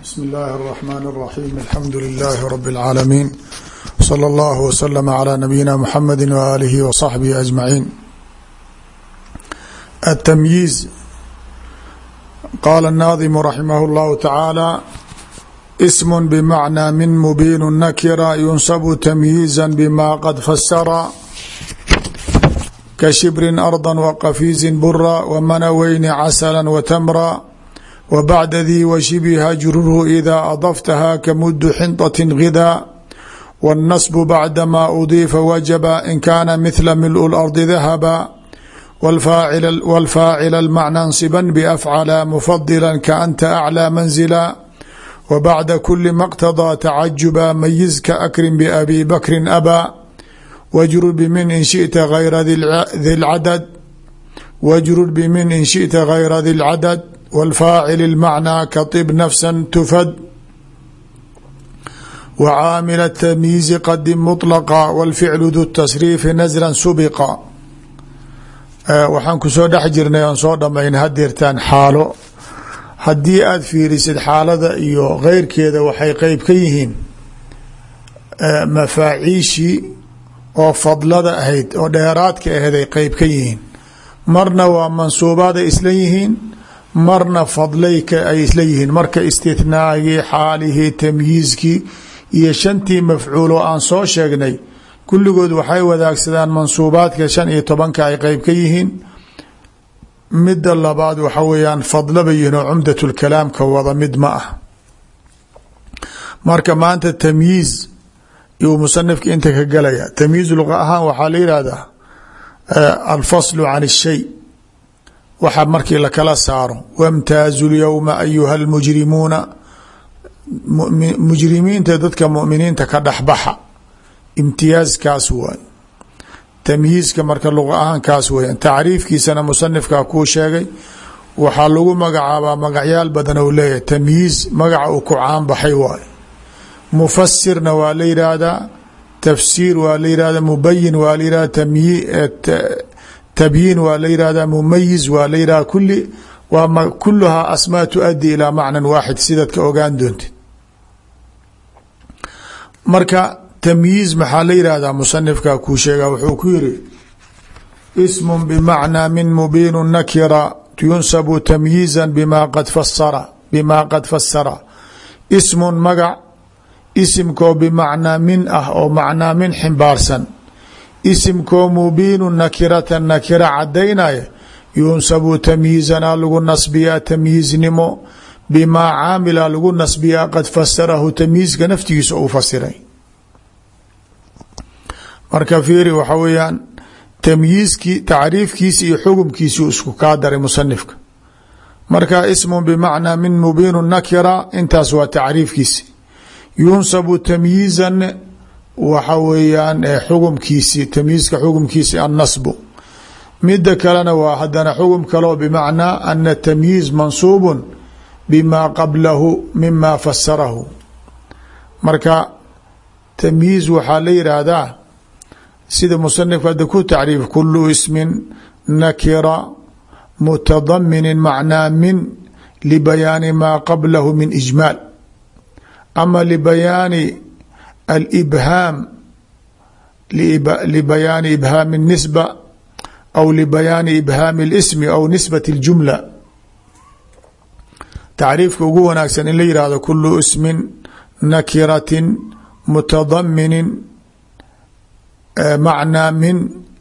بسم الله الرحمن الرحيم الحمد لله رب العالمين صلى الله وسلم على نبينا محمد وآله وصحبه أجمعين. التمييز قال الناظم رحمه الله تعالى اسم بمعنى من مبين النكرة ينسب تمييزا بما قد فسر كشبر أرضا وقفيز برا ومنوين عسلا وتمرا وبعد ذي وشبه جره إذا أضفتها كمد حنطة غذا والنصب بعدما أضيف وجب إن كان مثل ملء الأرض ذهبا والفاعل المعنى انصبا بأفعل مفضلا كأنت أعلى منزلا وبعد كل ما اقتضى تعجبا ميز كأكرم بأبي بكر أبا واجرر بمن إن شئت غير ذي العدد واجرر بمن إن شئت غير ذي العدد والفاعل المعنى كطب نفسا تفد وعامل التمييز قدم مطلقا والفعل ذو التصريف نزلا سبقا. waxaan kusoo dhex jirnay oon soo dhamayn hadeertaan xaalo haddii aada fiirisid xaalada iyo keyrkeeda waxay qeyb ka yihiin mafaaciishii oo fadlada ahayd oo dheeraadka ahayd ay qeyb ka yihiin marna waa mansuubaad ay isla yihiin marna fadlayka ay isla yihiin marka istithnaagii xaalihii tamyiizkii iyo shantii mafcuulo aan soo sheegnay kulligood waxay wadaagsadaan mansuubaadka 15 ay qeyb ka yihiin. midda labaad waxa weeyaan fadlaba yihiin oo cumdatulkalaamka wada mid ma ah. marka maanta tamyiiz iyo musanifka inta ka galaya tamyiiz luqa ahaan waxaa la yihahdaa alfaslu can الshay waxa markii lakala saaro wamtaazu lyowma ayuha almujrimuuna mujrimiinta dadka muminiinta ka dhexbaxa imtiyaazkaas waay tamyiizka marka luqa ahaan kaas weyan tacriifkiisana musanifkaa kuu sheegay waxaa lagu magacaabaa magacyaal badan ou leeyahay tamyiiz magaca uu ku caanbaxay waay mufasirna waa la yidhaahdaa tafsiir waa la yihahdaa mubayin waa la yihahda tabyiin waa la yihahdaa mumayiz waa la yihahda kuluhaa asmaa tuaddi ilaa macnan waaxid sidaad ka ogaan doontid. marka tamyiiz maxaa la yihahdaa musanifkaa kuu sheega wuxuu ku yiri ismun bimacnaa min mubiinu nakira yunsabu tamyiiza bima qad fasara ismun magac isimkoo bimacnaa min ah oo macnaa min ximbaarsan isimkoo mubiinu nakiratan nakira cadaynaya yunsabu tamyiizana lagu nasbiyaa tamyiiznimo bimaa caamila lagu nasbiyaa qad fasarahu tamyiizka naftigiisa uu fasiray. marka fiiri waxa weeyaan tamyiizkii tacriifkiisi iyo xukumkiisii isku kaa daray musanifka. marka ismun bimacnaa min mubiinu nakira intaas waa tacriifkiisi yunsabu tamyiizan waxa weeyaan xukumkiisi tamyiizka xukumkiisi annasbu. mida kalena waa hadana xukum kaleo bimacnaa ana tamyiiz mansuubun bima qablahu mima fasarahu. marka tamyiiz waxaa la yidhaahdaa sida musanifka hadda ku tacriif kulu ismin nakira mutadaminin macnaa min libayaani maa qablahu min ijmaal ama libayaani alibhaam libayaani ibhaami الnisba aw libayaani ibhaami اlismi aw nisbati اljumla. tacriifka ugu wanaagsan in la yihahdo kulu ismin nakiratin mutadaminin macnaa min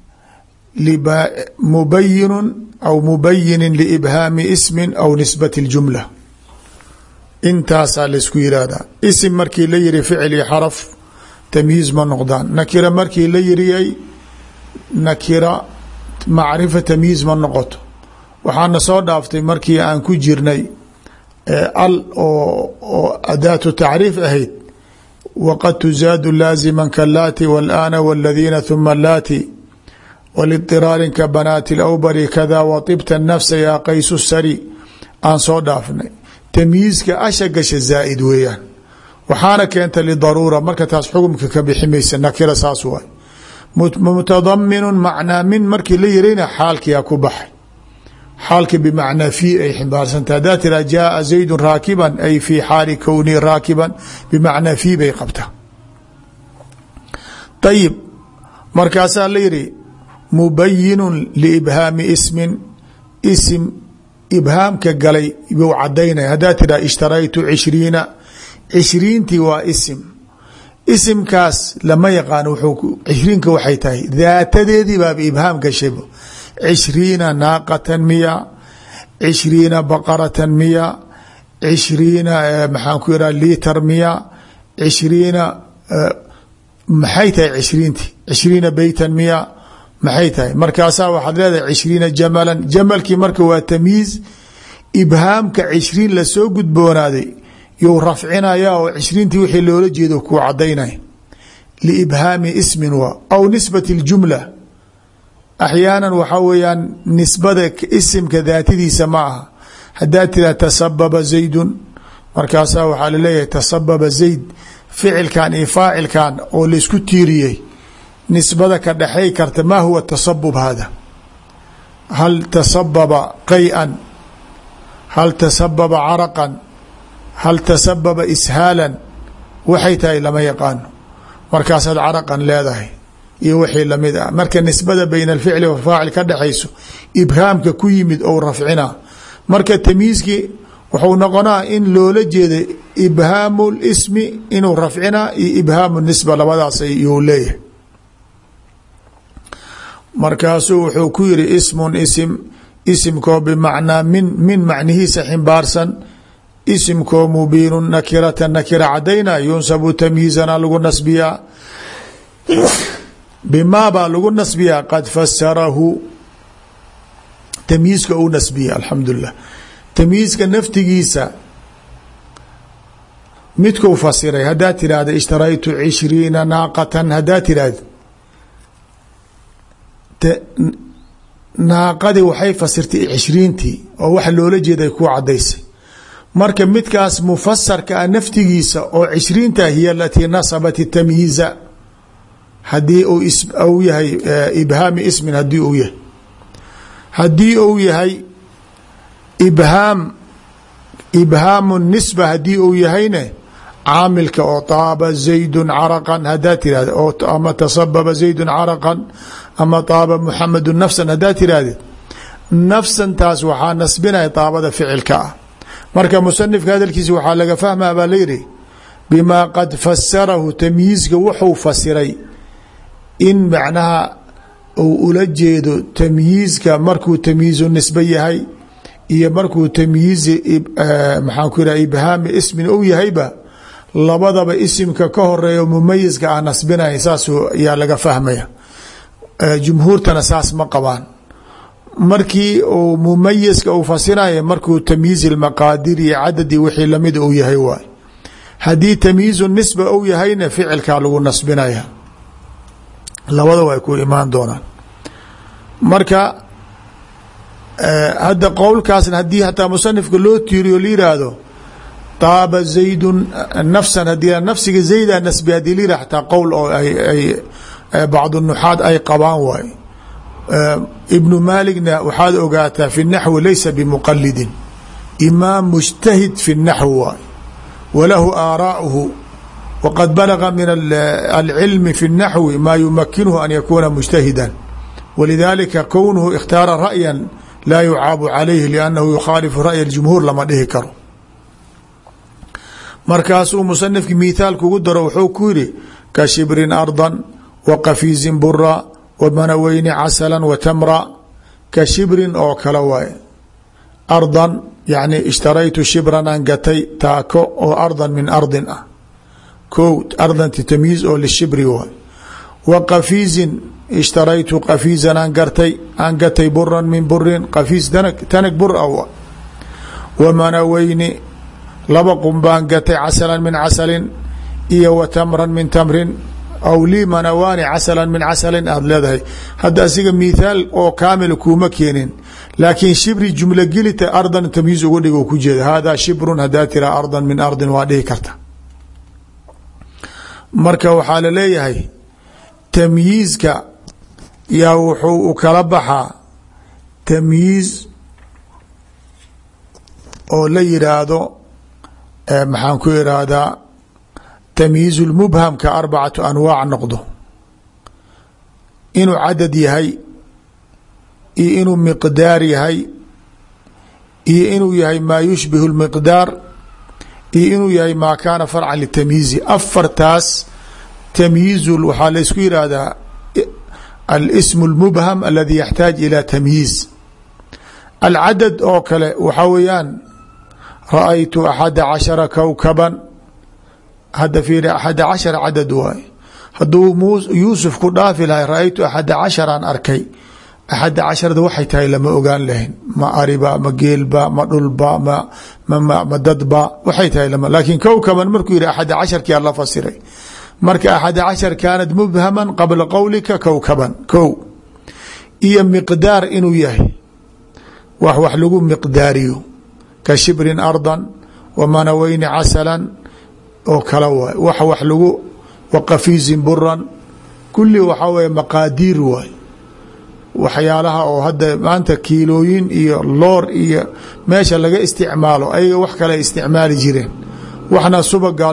mubayinu aw mubayinin liibhaami ismin aw nisbati اljumla. intaasaa laysku yihahdaa. isim markii la yiri ficil iyo xaraf tamyiiz ma noqdaan. nakira markii la yiriyay nakira macrifa tamyiiz ma noqoto. waxaana soo dhaaftay markii aan ku jirnay al oo adaatu tacriif ahayd wqad tuzaadu laazima kalaati wاlana wاladiina huma laati wlاضطiraarin ka banaati اlawbari kada waطibta nafsa yaa qaysu sari aan soo dhaafnay. tamyiizka asha gasha zaa'id weeyaan waxaana keenta lidaruura marka taas xukumka ka bixi maysa nakira saas waay. mutadaminu macnaa min markii la yirayna xaalkiyaa ku baxay xaalka bimacnaa fii ay ximbaarsantaha haddaa tiraa jaaa zaydun raakiban ay fii xaali kownii raakiban bimacnaa fii bay qabtaa. ayib markaasaa la yihi mubayinun liibhaami ismin isim ibhaamka galay buu cadaynaya. haddaa tiraa ishtaraytu 20 20tii waa isim, isimkaas lama yaqaano 20ka waxay tahay daatadeedii baaba ibhaam gashayba 20 naaqatan miya 20 baqaratan miya 20 maxaan ku ihaha liitar miya 20 maxay tahay 20ti 20 beytan miya maxay tahay markaasaa waxaad leedahay 20 jamalan. jamalkii marka waa tamyiiz ibhaamka 20 lasoo gudboonaaday you rafcinaya oo 20tii wixii loola jeedo kuu cadaynaya liibhaami ismin waa aw nisbati اljumla. axyaanan waxaa weeyaan nisbada isimka daatadiisa ma aha. haddaa tiraa tasababa zaydun markaasaa waxaa laleeyahay tasababa zayd ficilkan iyo faacilkan oo laisku tiiriyey nisbada ka dhexay karta ma huwa tasabub hada hal tasababa qay-an hal tasababa caraqan hal tasababa ishaalan waxay tahay lama yaqaano markaasaad caraqan leedahay iyo wixii lamid ah. marka nisbada bayna alficli wafaacil ka dhexayso ibhaamka ku yimid ou rafcina marka tamyiizkii wuxuu noqonaa in loola jeeda ibhaamu lismi inuu rafcinaa iyo ibhaamu nisba labadaas ayuu leeyahay. markaasuu wuxuu ku yiri ismun isim isimkoo bimacnaa min macnihiisa ximbaarsan isimkoo mubiinu nakiratan nakira cadayna yunsabu tamyiizana lagu nasbiyaa bimaa baa lagu nasbiyaa qad fasarahu tamyiizka uu nasbiya. alxamdulilah tamyiizka naftigiisa midkuu fasiray haddaa tirahda ishtaraytu 20 naaqatan haddaa tirahda naaqadii waxay fasirtay 20tii oo waxa loola jeeday kuu cadaysay. marka midkaas mufasarka ah naftigiisa oo 20ta hiya alatii nasabat tamyiiza hadii uu yahay ibhaami ismin hadii uu yahay hadii uu yahay ibhaamu nisba hadii uu yahayne caamilka oo taaba zaydun caraqan haddaa tirahda oo ama tasababa zaydun caraqan ama taaba muxamedu nafsan haddaa tirahdid nafsantaas waxaa nasbinaya taabada ficilka ah. marka musanifka hadalkiisa waxaa laga fahmaa baa layihi bimaa qad fasarahu tamyiizka wuxuu fasiray in macnaha uu ula jeedo tamyiizka markuu tamyiizu nisbe yahay iyo markuu tamyiizi maxaan ku yidhaha ibhaami ismin ou yahayba labadaba isimka ka horeeyo mumayiska ah nasbinaya saas yaa laga fahmaya. jumhuurtana saas ma qabaan. markii uu mumayiska uu fasiraya markuu tamyiiz ilmaqaadir iyo cadadi wixii lamid uu yahay waay. haddii tamyiizu nisba ou yahayna ficilkaa lagu nasbinaya. labada way ku imaan doonaan. marka hadda qowlkaasna haddii hataa musanifka loo tiiriyo la yiraahdo taaba zaydun nafsan hadii nafsiga zayda nasbi hadii la yirah hataa qowl oo ay bacd nuxaad ay qabaan waay. ibnu maaligna waxaad ogaataa fi naxwi laysa bimuqalidin imaam mujtahid fi naxwi waay walahu aaraa'uhu wqad balga min alcilmi fi الnaxwi ma yumakinuhu an yakuna mujtahidan walidalika kownuhu ikhtaara ra'ya laa yucaabu calayhi liannahu yukhaalifu ra'ya اjumhuur lama dhihi karo. markaasuu musanifki mithaal kugu daro wuxuu ku yidhi ka shibrin arda waqafiizin bura wamanaweyni casala watamra ka shibrin oo kale waaye. ardan yani ishtaraytu shibran aan gatay taako oo ardan min ardin ah ko ardanti tamyiiz oo lishibri waay. wa qafiizin ishtaraytu qafiizan aan gatay buran min burin qafiiz tanag bur a wa. wa manaweyni laba qumbaan gatay casalan min casalin iyo wa tamran min tamrin aw lii manawaani casalan min casalin aada leedahay. hadda asiga mithaal oo kaamila kuuma keenin laakiin shibri jumla gelita ardan tamyiiz uga dhig ku jeeda hada shibrun hadaa tira ardan min ardin waa dhihi karta. marka waxaa la leeyahay tamyiizka yaa wuxuu u kala baxaa tamyiiz oo la yiraahdo maxaan ku irahdaa tamyiiz اlmubhamka 4 anwaac noqdo inuu cadad yahay iyo inuu miqdaar yahay iyo inuu yahay maa yushbihu اlmiqdaar iyo inuu yahay maa kaana farcan litamyiizi afartaas tamyiiz waxaa la isku yihahdaa alsm اlmubham aladi yaxtaaj ilى tamyiiz. alcadad oo kale waxaa weeyaan ra'aytu 11 kowkaban hadda fiiri 11 cadad waay hadduu yuusuf ku dhaafi lahay ra'aytu 11 aan arkay 11da waxay tahay lama ogaan lahayn ma ariba ma geelba ma dhulba ma dadba waxay tahay laakiin kowkaban markuu yihi 11 kia la fasiray marka 11 kaanad mubhaman qabla qowlika kowkaban kow iyo miqdaar inuu yahay wax lagu miqdaariyo ka shibrin ardan wa manaweyni casalan oo kala waay wax lagu waqafiizin buran kulli waxaa weeye maqaadiir waay waxyaalaha oo hadda maanta kiilooyin iyo loor iyo meesha laga isticmaalo ayaga wax kale isticmaali jireen waxna subagaa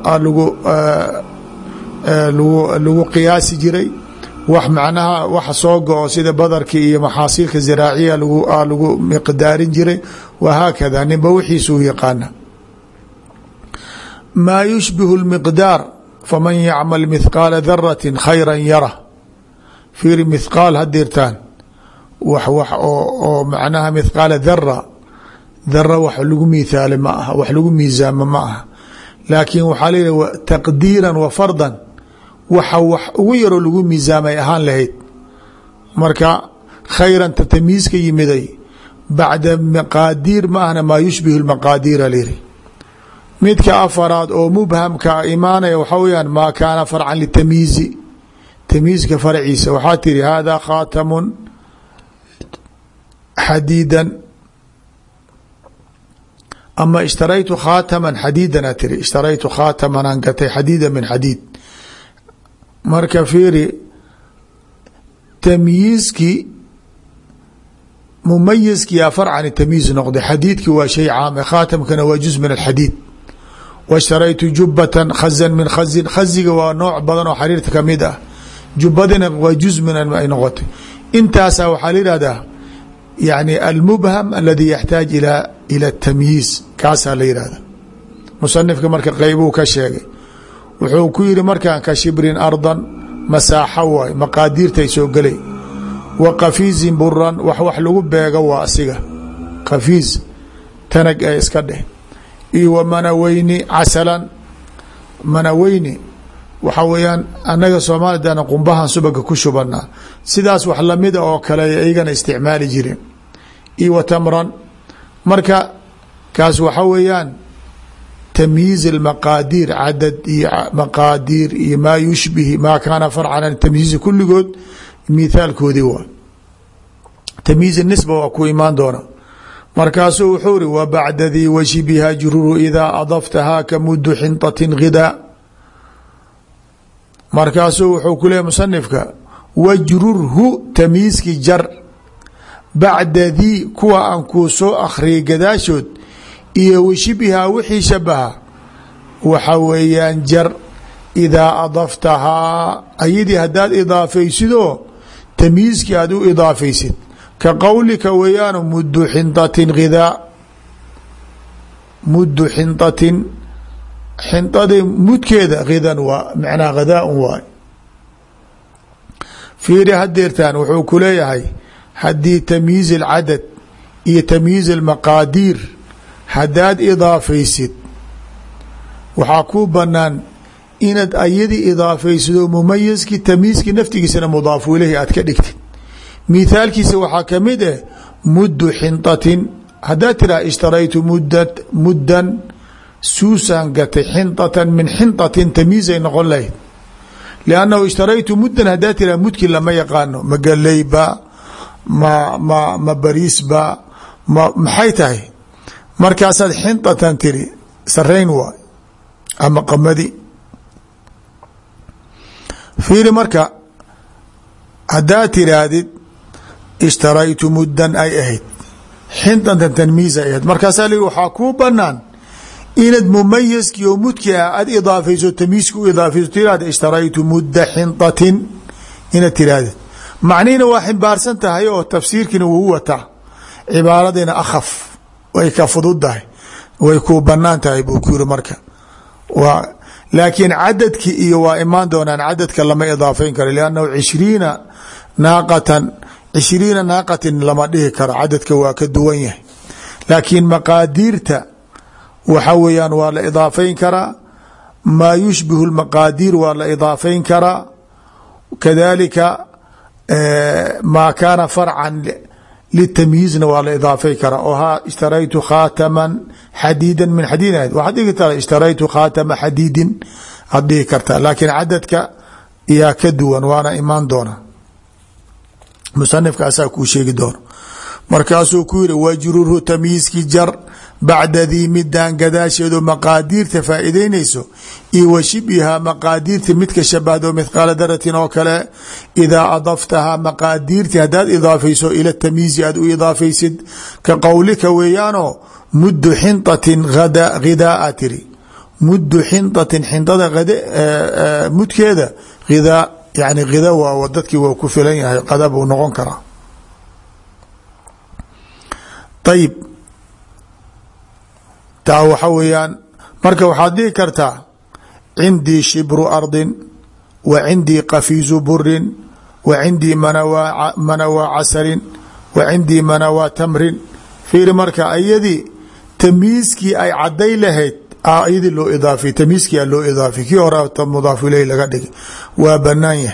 lagu qiyaasi jiray wax macnaha wax soo go-o sida badarka iyo maxaasiilka ziraaciya lagu miqdaarin jiray wahaakada ninba wixiisuu yaqaana. maa yushbihu اlmiqdaar faman yacmal mithqaala darati khayra yara fiiri mithqaal hadirtaan wax oo macnaha mithqaala dara wax lagu mithaale ma aha wax lagu miisaamo ma aha laakiin waxaa leeyahy taqdiiran wa fardan waxa wax ugu yaroo lagu miisaamay ahaan lahayd marka khayranta tamyiiska yimiday bacda maqaadiir ma ahna maa yushbihu lmaqaadiira lyiri. midka afaraad oo mubhamka imaanaya waxaa weyaan maa kaana farcan litamyiizi tamyiizka farciisa waxaa tiri hada khaatamun xadiidan ama ishtaraytu khaataman xadiidan a tiri ishtaraytu khaataman aan gatay xadiida min xadiid marka fiiri tamyiizkii mumayiskiyaa farcan tamyiiz noqday xadiidkii waa shay caame khaatamkana waa juz min alxadiid washtaraytu jubbatan khazan min khazin khaziga waa nooc badan oo xariirta kamid ah jubbadina waa juz min ay noqotay intaasaa waxaa la yihahdaa yani almubham aladi yaxtaaj ila tamyiiz kaasaa la yihahda. musanifka marka qeybuu ka sheegay wuxuu ku yihi markaan ka shibrin ardan masaaxo waay maqaadiirtay soo gelay wa qafiizin buran wax lagu beego waa asiga qafiiz tanag ee iska dheh iyo wa manaweyni casalan manaweyni waxaa weeyaan annaga soomaalidana qumbahan subaga ku shubanaa sidaas wax lamida oo kale iyagana isticmaali jireen iyo wa tamran marka kaas waxaa weeyaan tamyiiz اlmaqaadiir cadad iyo maqaadiir iyo maa yushbihi maa kaana farcan an tamyiizi kulligood mithaalkoodii waa tamyiiz nisba waa ku imaan doona markaasuu wuxuu ri wa bacda dii washibiha jururu idaa adaftahaa ka mudu xinطatin ghidaa markaasuu wuxuu ku leeyahy musanifka wajrurhu tamyiizki jar bacda dii kuwa aan kuu soo akhriyay gadaashood iyo washibihaa wixii shabaha waxa weeyaan jar idaa adaftahaa ayadii haddaad idaafaysidoo tamyiizkii aad u idaafaysid ka qowlika weeyaan mudu xinطatin ghidaa mudu xinطatin xinطada mudkeeda ghidan waa macnaa ghadaaun waay fiiri hadeertaan wuxuu ku leeyahay haddii tamyiiz اlcadad iyo tamyiiz اlmaqaadiir haddaad idaafaysid waxaa kuu banaan inaad ayadii idaafaysidoo mumayiskii tamyiizkii naftigiisana mudaafu ileyhi aad ka dhigtid mithaalkiisa waxaa kamid ah mudu xinطatin haddaad tiraha ishtaraytu muddan suusaan gatay xinطatan min xinطatin tamyiizay noqon lahayd liannahu ishtaraytu muddan haddaad tiraha mudkii lama yaqaano ma galeyba ma bariisba maxay tahay markaasaad xinطatan tiri sarayn waay ama qamadi fiiri marka haddaad tiraahdid ishtaraytu muddan ay ahayd xindatan tanmiisa ahayd markaasaa li waxaa kuu banaan inaad mumayiskii oo mudki ah aad idaafayso tamyiiska u idaafayso tiraahda ishtaraytu mudda xindatin inaad tiraahda macnihina waa ximbaarsan tahay oo tafsiirkiina wuu wataa cibaaradina akhaf way ka fududahay way kuu banaan tahay buu ku yiri marka waa laakiin cadadki iyo waa imaan doonaan cadadka lama idaafayn karo liannahu 20 naaqatin lama dhihi karo cadadka waa ka duwan yahay laakiin maqaadiirta waxa weeyaan waa la idaafayn karaa maa yushbihu lmaqaadiir waa la idaafayn karaa kadalika maa kaana farcan litamyiizna waa la idaafay karaa oo haa ishtaraytu khaataman xadiidan min xadiid waxaad dhigi kartaa ishtaraytu khaatama xadiidin aad dhihi kartaa laakiin cadadka yaa ka duwan waana imaan doona musanifka asaa kuu sheegi doono markaasuu ku yiri wajrurhu tamyiizki jar bacda dii midaan gadaasheedu maqaadiirta faa'iideynayso iyo wa shibhihaa maqaadiirta midka shabahdo mithqaala daratin oo kale idaa adaftahaa maqaadiirti haddaad idaafayso ila tamyiizi aad u idaafaysid ka qowlika weeyaanoo muddu xintatin ghidaa tiri muddu xintatin xintada mudkeeda hidaa yani hida waa dadkii waa ku filan yahay qada buu noqon karaa ayib taa waxa weeyaan marka waxaad dhihi kartaa cindii shibru ardin wa cindii qafiizu burin wa cindii manawaa casarin wa cindii manawaa tamrin fiiri marka ayadii tamyiiskii ay caday lahayd iyadii loo idaafiy tamyiiskii a loo idaafiy kii hore mudaaf ileyh laga dhigay waa banaan yahay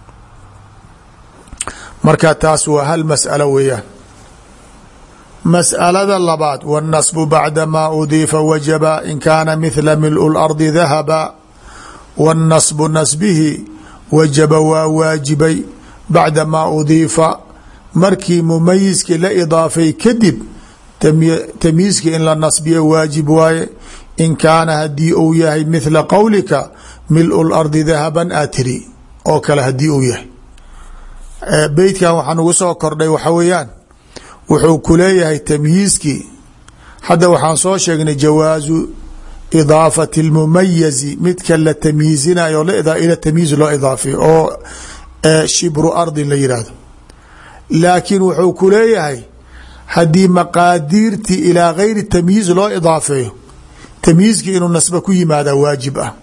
marka taas waa hal mas'alo weeyaan masأalada labaad wالnaصb bacda ma udiifa wajaba in kaana mithla milء اlardi dahaba wالnaصbu nasbihi wajaba waa waajibay bacda maa udiifa markii mumayiskii la idaafay kadib tamyiiskii in la nasbiyo waajib waaye in kaana hadii uu yahay mithla qowlika milء اlardi dahaban aa tiri oo kale hadii uu yahay beytkan waxaa nagu soo kordhay waxa weeyaan wuxuu ku leeyahay tamyiiskii hadda waxaan soo sheegnay jawaazu idaafati اlmumayizi midka la tamyiizinayo ila tamyiiz loo idaafiyo oo shibru ardin la yihahdo laakiin wuxuu ku leeyahay haddii maqaadiirtii ilaa gayri tamyiiz loo idaafeeyo tamyiizkii inuu nasba ku yimaada waajib ah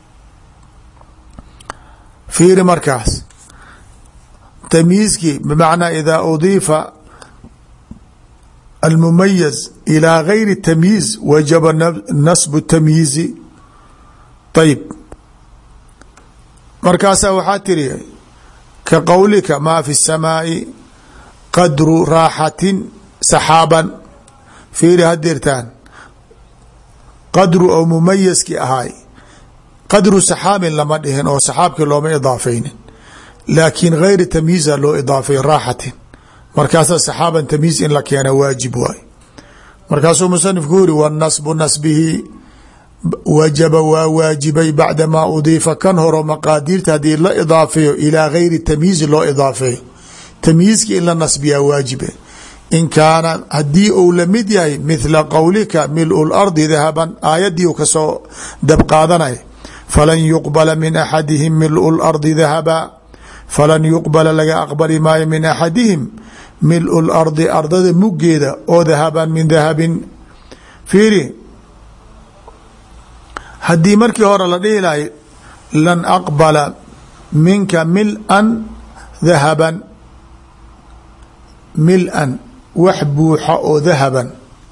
fiiri markaas tamyiizkii bmacnaa idaa udiifa almumayiz ilىa gayri tamyiiz wajaba nasbu tamyiizi ayib markaasaa waxaa tiri ka qowlika maa fi الsamaai qadru raaxatin saxaaban fiiri hadirtaan qadru oo mumayiskii ahaay qadru saxaabin lama dhihin oo saxaabkii looma idaafaynin laakiin gayri tamyiiza loo idaafay raaxatin markaasa saxaaban tamyiiz in la keena waajib waay markaasuu musanifku yiri wاnasbu nasbihi wajaba waa waajibay bacda maa udiifa kan horo maqaadiirta haddii la idaafeeyo ilaa gayri tamyiizi loo idaafeeyo tamyiizki in la nasbiyaa waajibe in kaana hadii uu lamid yahay mithla qowlika milء اlardi dahaban aayadii u kasoo dabqaadanay falan yuqbala min axadihim milء اlardi dahaba falan yuqbala laga aqbali maayo min axadihim milء اlardi ardada muggeeda oo dahaban min dahabin fiiri haddii markii hore la dhihi lahay lan aqbala minka milan dahaban milan wax buuxa oo dahaban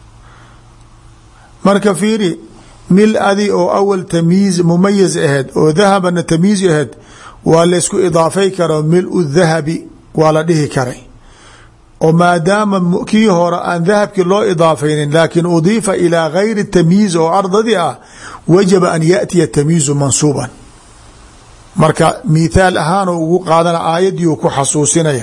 marka fiiri mil-adi oo awal tamyiiz mumayiz aheed oo dahabana tamyiiz aheed waa laysku idaafay karo milء dahabi waa la dhihi karay oo maadaama kii hore aan dahabkii loo idaafaynin laakiin udiifa ilaa gayri tamyiiz oo ardadii ah wajaba an yaأtiya tamyiizu mansuuban marka mithaal ahaan ugu qaadana aayadii ku xasuusinaya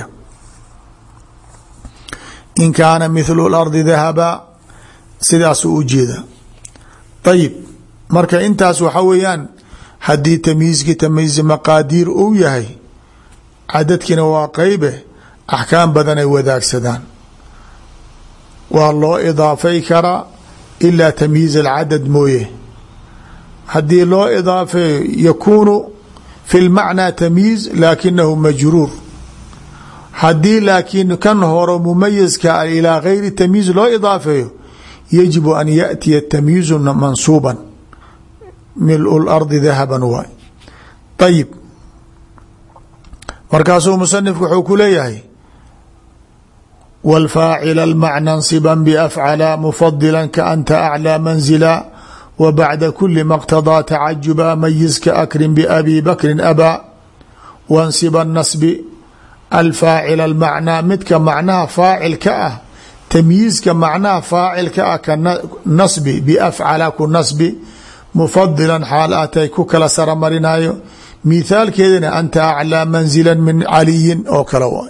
in kaana mithlu اlardi dahaba sidaasuu u jeeda ayib marka intaas waxa weeyaan haddii tamyiizkii tamyiiz maqaadiir uu yahay cadadkiina waa qeybe axkaam badan ay wadaagsadaan waa loo idaafay karaa ilaa tamyiiz alcadad mooye. haddii loo idaafeeyo yakuunu fi lmacnaa tamyiiz laakinahu majruur. haddii laakiin kan horo mumayiska ilaa gayri tamyiiz loo idaafeeyo yajibu an yaأtiya tamyiizu mansuuban milu lardi dahaban waay. ayib markaasuu musanifku wuxuu ku leeyahay wاlfaacila اlmacna اnصiba bafcala mufadila kaanta aclى manzila wbacda kuli ma اqtadaa tacajuba mayiz kaakrin babi bakrin abaa wansiba nasbi alfaacil almacnaa midka macnaha faacilka ah tamyiizka macnaha faacilka ah ka nasbi biafcala ku nasbi mufadilan xaal atay ku kala saramarinayo mithaalkeedana anta aclىa manzila min caliyin oo kale waay.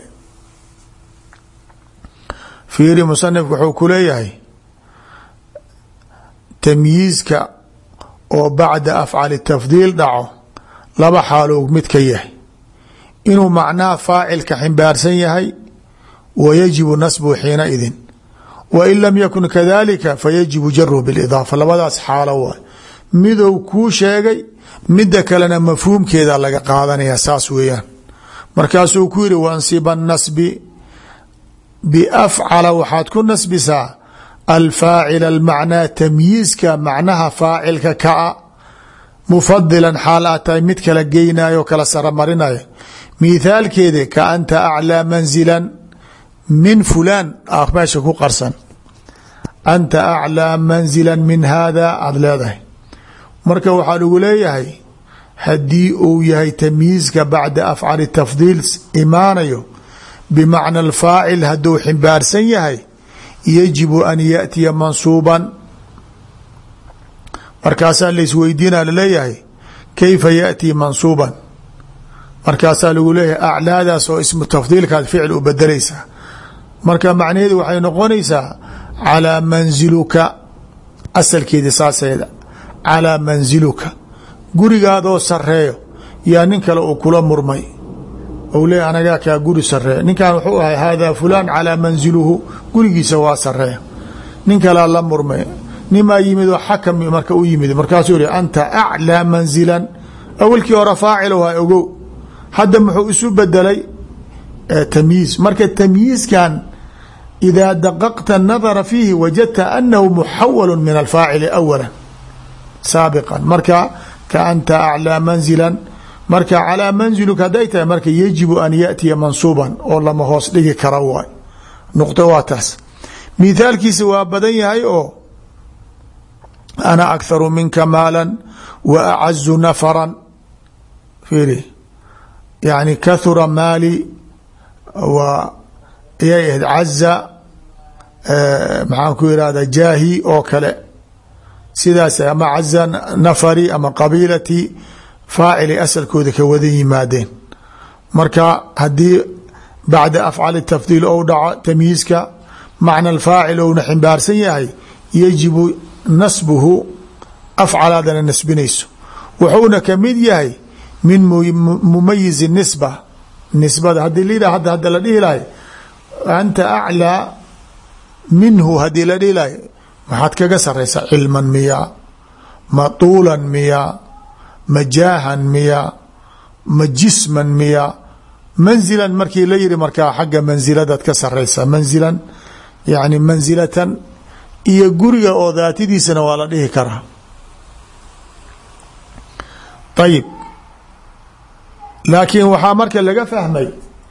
fiiri musanifku wuxuu ku leeyahay tamyiizka oo bacda afcali tafdiil dhaco laba xaalow mid ka yahay inuu macnaha faacilka ximbaarsan yahay wayajibu nasbuhu xiina idin wain lam yakun kadalika fayajibu jaruhu bilidaafa. labadaas xaalo waay midow kuu sheegay mida kalena mafhuumkeeda laga qaadanaya saas weeyaan. markaasuu ku yihi wansiba nasbi biafcala waxaad ku nasbisaa alfaacila almacnaa tamyiizka macnaha faacilka kaa mufadilan xaal aa tahay mid kala geynayo kala saramarinayo mithaalkeeda kaanta aclىa manzila min fulaan meesha ku qarsan anta aclىa manzila min hada aada leedahay. marka waxaa lagu leeyahay haddii uu yahay tamyiizka bacda afcali tafdiil imaanayo bimacna alfaacil hadduu ximbaarsan yahay yajibu an yaأtiya mansuuban. markaasaa laisweydiina laleeyahay kayfa yaأtii mansuuban markaasaa lagu leeyahay aclaadaas oo ismu tafdiilkaad ficil u bedelaysaa. marka macnaheedu waxay noqonaysaa calىa manziluka asalkeedi saaseeda calىa manziluka gurigaadoo sareeyo yaa nin kale uu kula murmay ou leeyahy anagaa kaa guri sareeya ninkan wuxuu ahay hada fulaan calىa manziluhu gurigiisa waa sareeya nin kalea la murmay nimaa yimid oo xakam marka u yimid markaasuu yihi anta aclىa manzilan awalkii hore faacil ha ogow hadda muxuu isu bedelay tamyiiz. marka tamyiizkan idaa daqaqta الnadra fiihi wajadta anahu muxawal min alfaacili awala saabiqan. marka kaanta aclىa manzila marka calىa manziluka hadday tahay marka yajibu an yaأtiya mansuuban oo lama hoos dhigi kara waay. nuqdo waa taas. mithaalkiisa waa badan yahay oo ana akharu minka maala wa acazu nafara fiiri yani kahura maali wa yay ahayd caza maxaan ku irahda jaahi oo kale sidaas ama caza nafari ama qabiilati faacili asalkooda ka wada yimaadeen. marka haddii bacda afcali tafdiil ou dhaco tamyiizka macna alfaacil ouna ximbaarsan yahay yajibu nasbuhu afcalaadana nasbinayso wuxuuna kamid yahay min mumayizi nisba nisbada hadii la hadda la dhihi lahay anta aclىa minhu hadii la dhihi lahay maxaad kaga saraysaa cilman miya ma tuulan miya ma jaahan miya ma jisman miya manzilan markii la yihi markaa xagga mansiladaad ka saraysaa manzilan yani mansilatan iyo guriga oo daatadiisana waa la dhihi karaa. ayib laakiin waxaa marka laga fahmay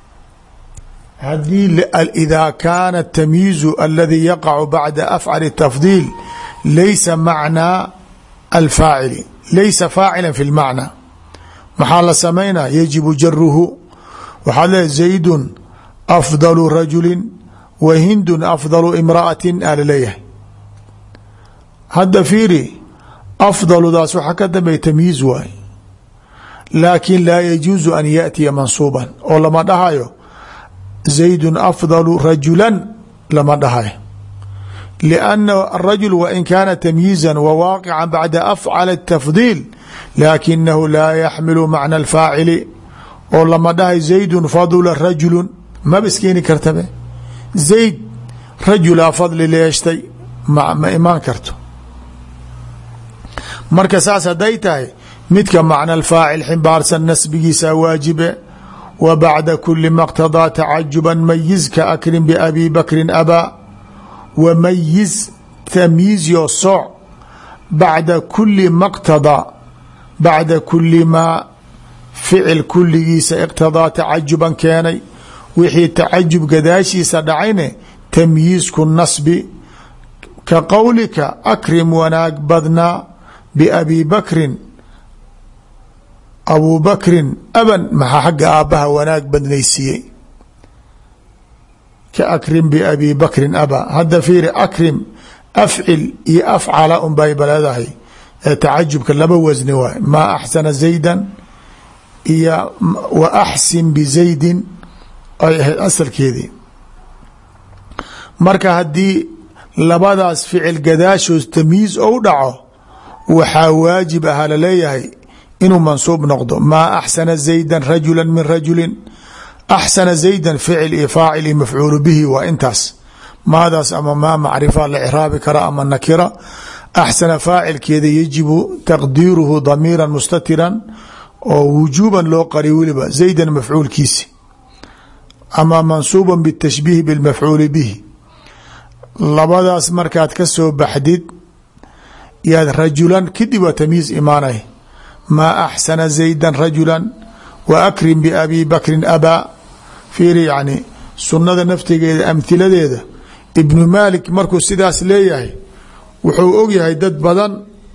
hadii إذا كان التمييز الذي يقع بعد أفعل التفضيل ليس معنى الفاعل ليس فاعلا في المعنى maxaa la samaynaa يجب جره waxaa le زaيد أفضل رجل وهind أفضل امرأة aa laleeyahay hadda fiiri أفضلdaas waxaa ka dambey تمyiiز waay laakin laa يجuuز أن يأتiya منصوبا oo lama dhahayo زaيد أفضل رaجuلا lama dhahayo لأن الرجل وإن كان تمييزا وواقعا بعد أفعل التفضيل لكنه لا يحمل معنى الفاعل oo lama dhahay زaيد فضل رaجuل ma ba iskeeni kartabe زaيد rajulaa fadli leeshtay ma imaan karto. marka saas hadday tahay midka macna alfaacil ximbaarsan nasbigiisa waajibe. wa bacda kuli ma qtadaa tacajuban mayiz ka akrim biabi bakrin abaa. wa mayiz tamyiizyo sooc bacda kuli ma qtadaa bacda kuli maa ficil kulligiisa iqtadaa tacajuban keenay wixii tacajub gadaashiisa dhacayne tamyiizku nasbi ka qowlika akrim wanaag badnaa biabi bakrin abuu bakrin aban maxaa xagga aabbaha wanaag badnaysiiyey ka akrim biabi bakrin aba. hadda fiiri akrim afcil iyo afcala un bay baleedahay ee tacajubka laba wasni waay maa axsana zaydan iyo wa axsin bizaydin ay ahayd asalkeedii. marka haddii labadaas ficil gadaashoos tamyiiz ou dhaco waxaa waajib ahaa laleeyahay inuu mansuub noqdo. maa axsana zaydan rajula min rajulin. axsana zaydan ficil iyo faacil iyo mafcuulu bihi waa intaas. maadaas ama maa macrifa la craabi kara ama nakira. axsana faacilkeeda yajibu taqdiiruhu damiira mustatiran oo wujuuban loo qari weliba zaydan mafcuulkiisi ama mansuuba bitashbiih bilmafcuuli bihi. labadaas markaad ka soo baxdid yaad rajulan kadib waa tamyiiz imaanay. maa axsana zaydan rajulan wa akrim biabi bakrin abaa. fiiri yani sunnada naftigeeda amhiladeeda ibnu maalik markuu sidaas leeyahay wuxuu ogyahay dad badan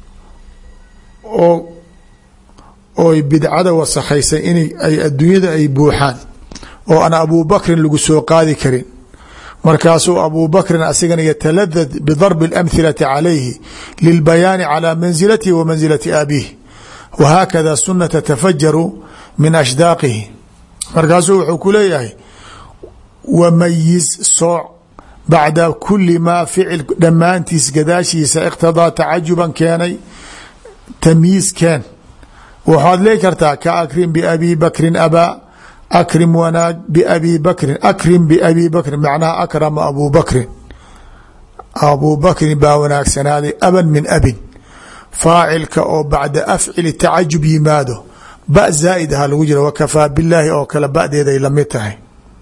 oo bidcada wasakhaysay in ay adduunyada ay buuxaan oo aan abuu bakrin lagu soo qaadi karin. markaasuu abuu bakrin asigana yataladad bidarbi اlamhilati calayhi lilbayaani calى mansilatihi wa mansilati abiih wahaakada suna tatafajaru min ashdaaqihi. markaasuu wuxuu ku leeyahay wamayiz sooc bacda kuli maa ficil dhammaantiis gadaashiisa iqtadaa tacajuban keenay tamyiiz keen. waxaad lee kartaa ka akrim biabi bakrin abaa. akrim wanaag biabi bakrin. akrim biabi bakrin macnaha akrama abuu bakrin. abuu bakrin baa wanaagsanaaday aban min abin. faacilka oo bacda afcili tacajub yimaado ba zaa'id aha lagu jira wakafaa bilaahi oo kale badeeday lamid tahay.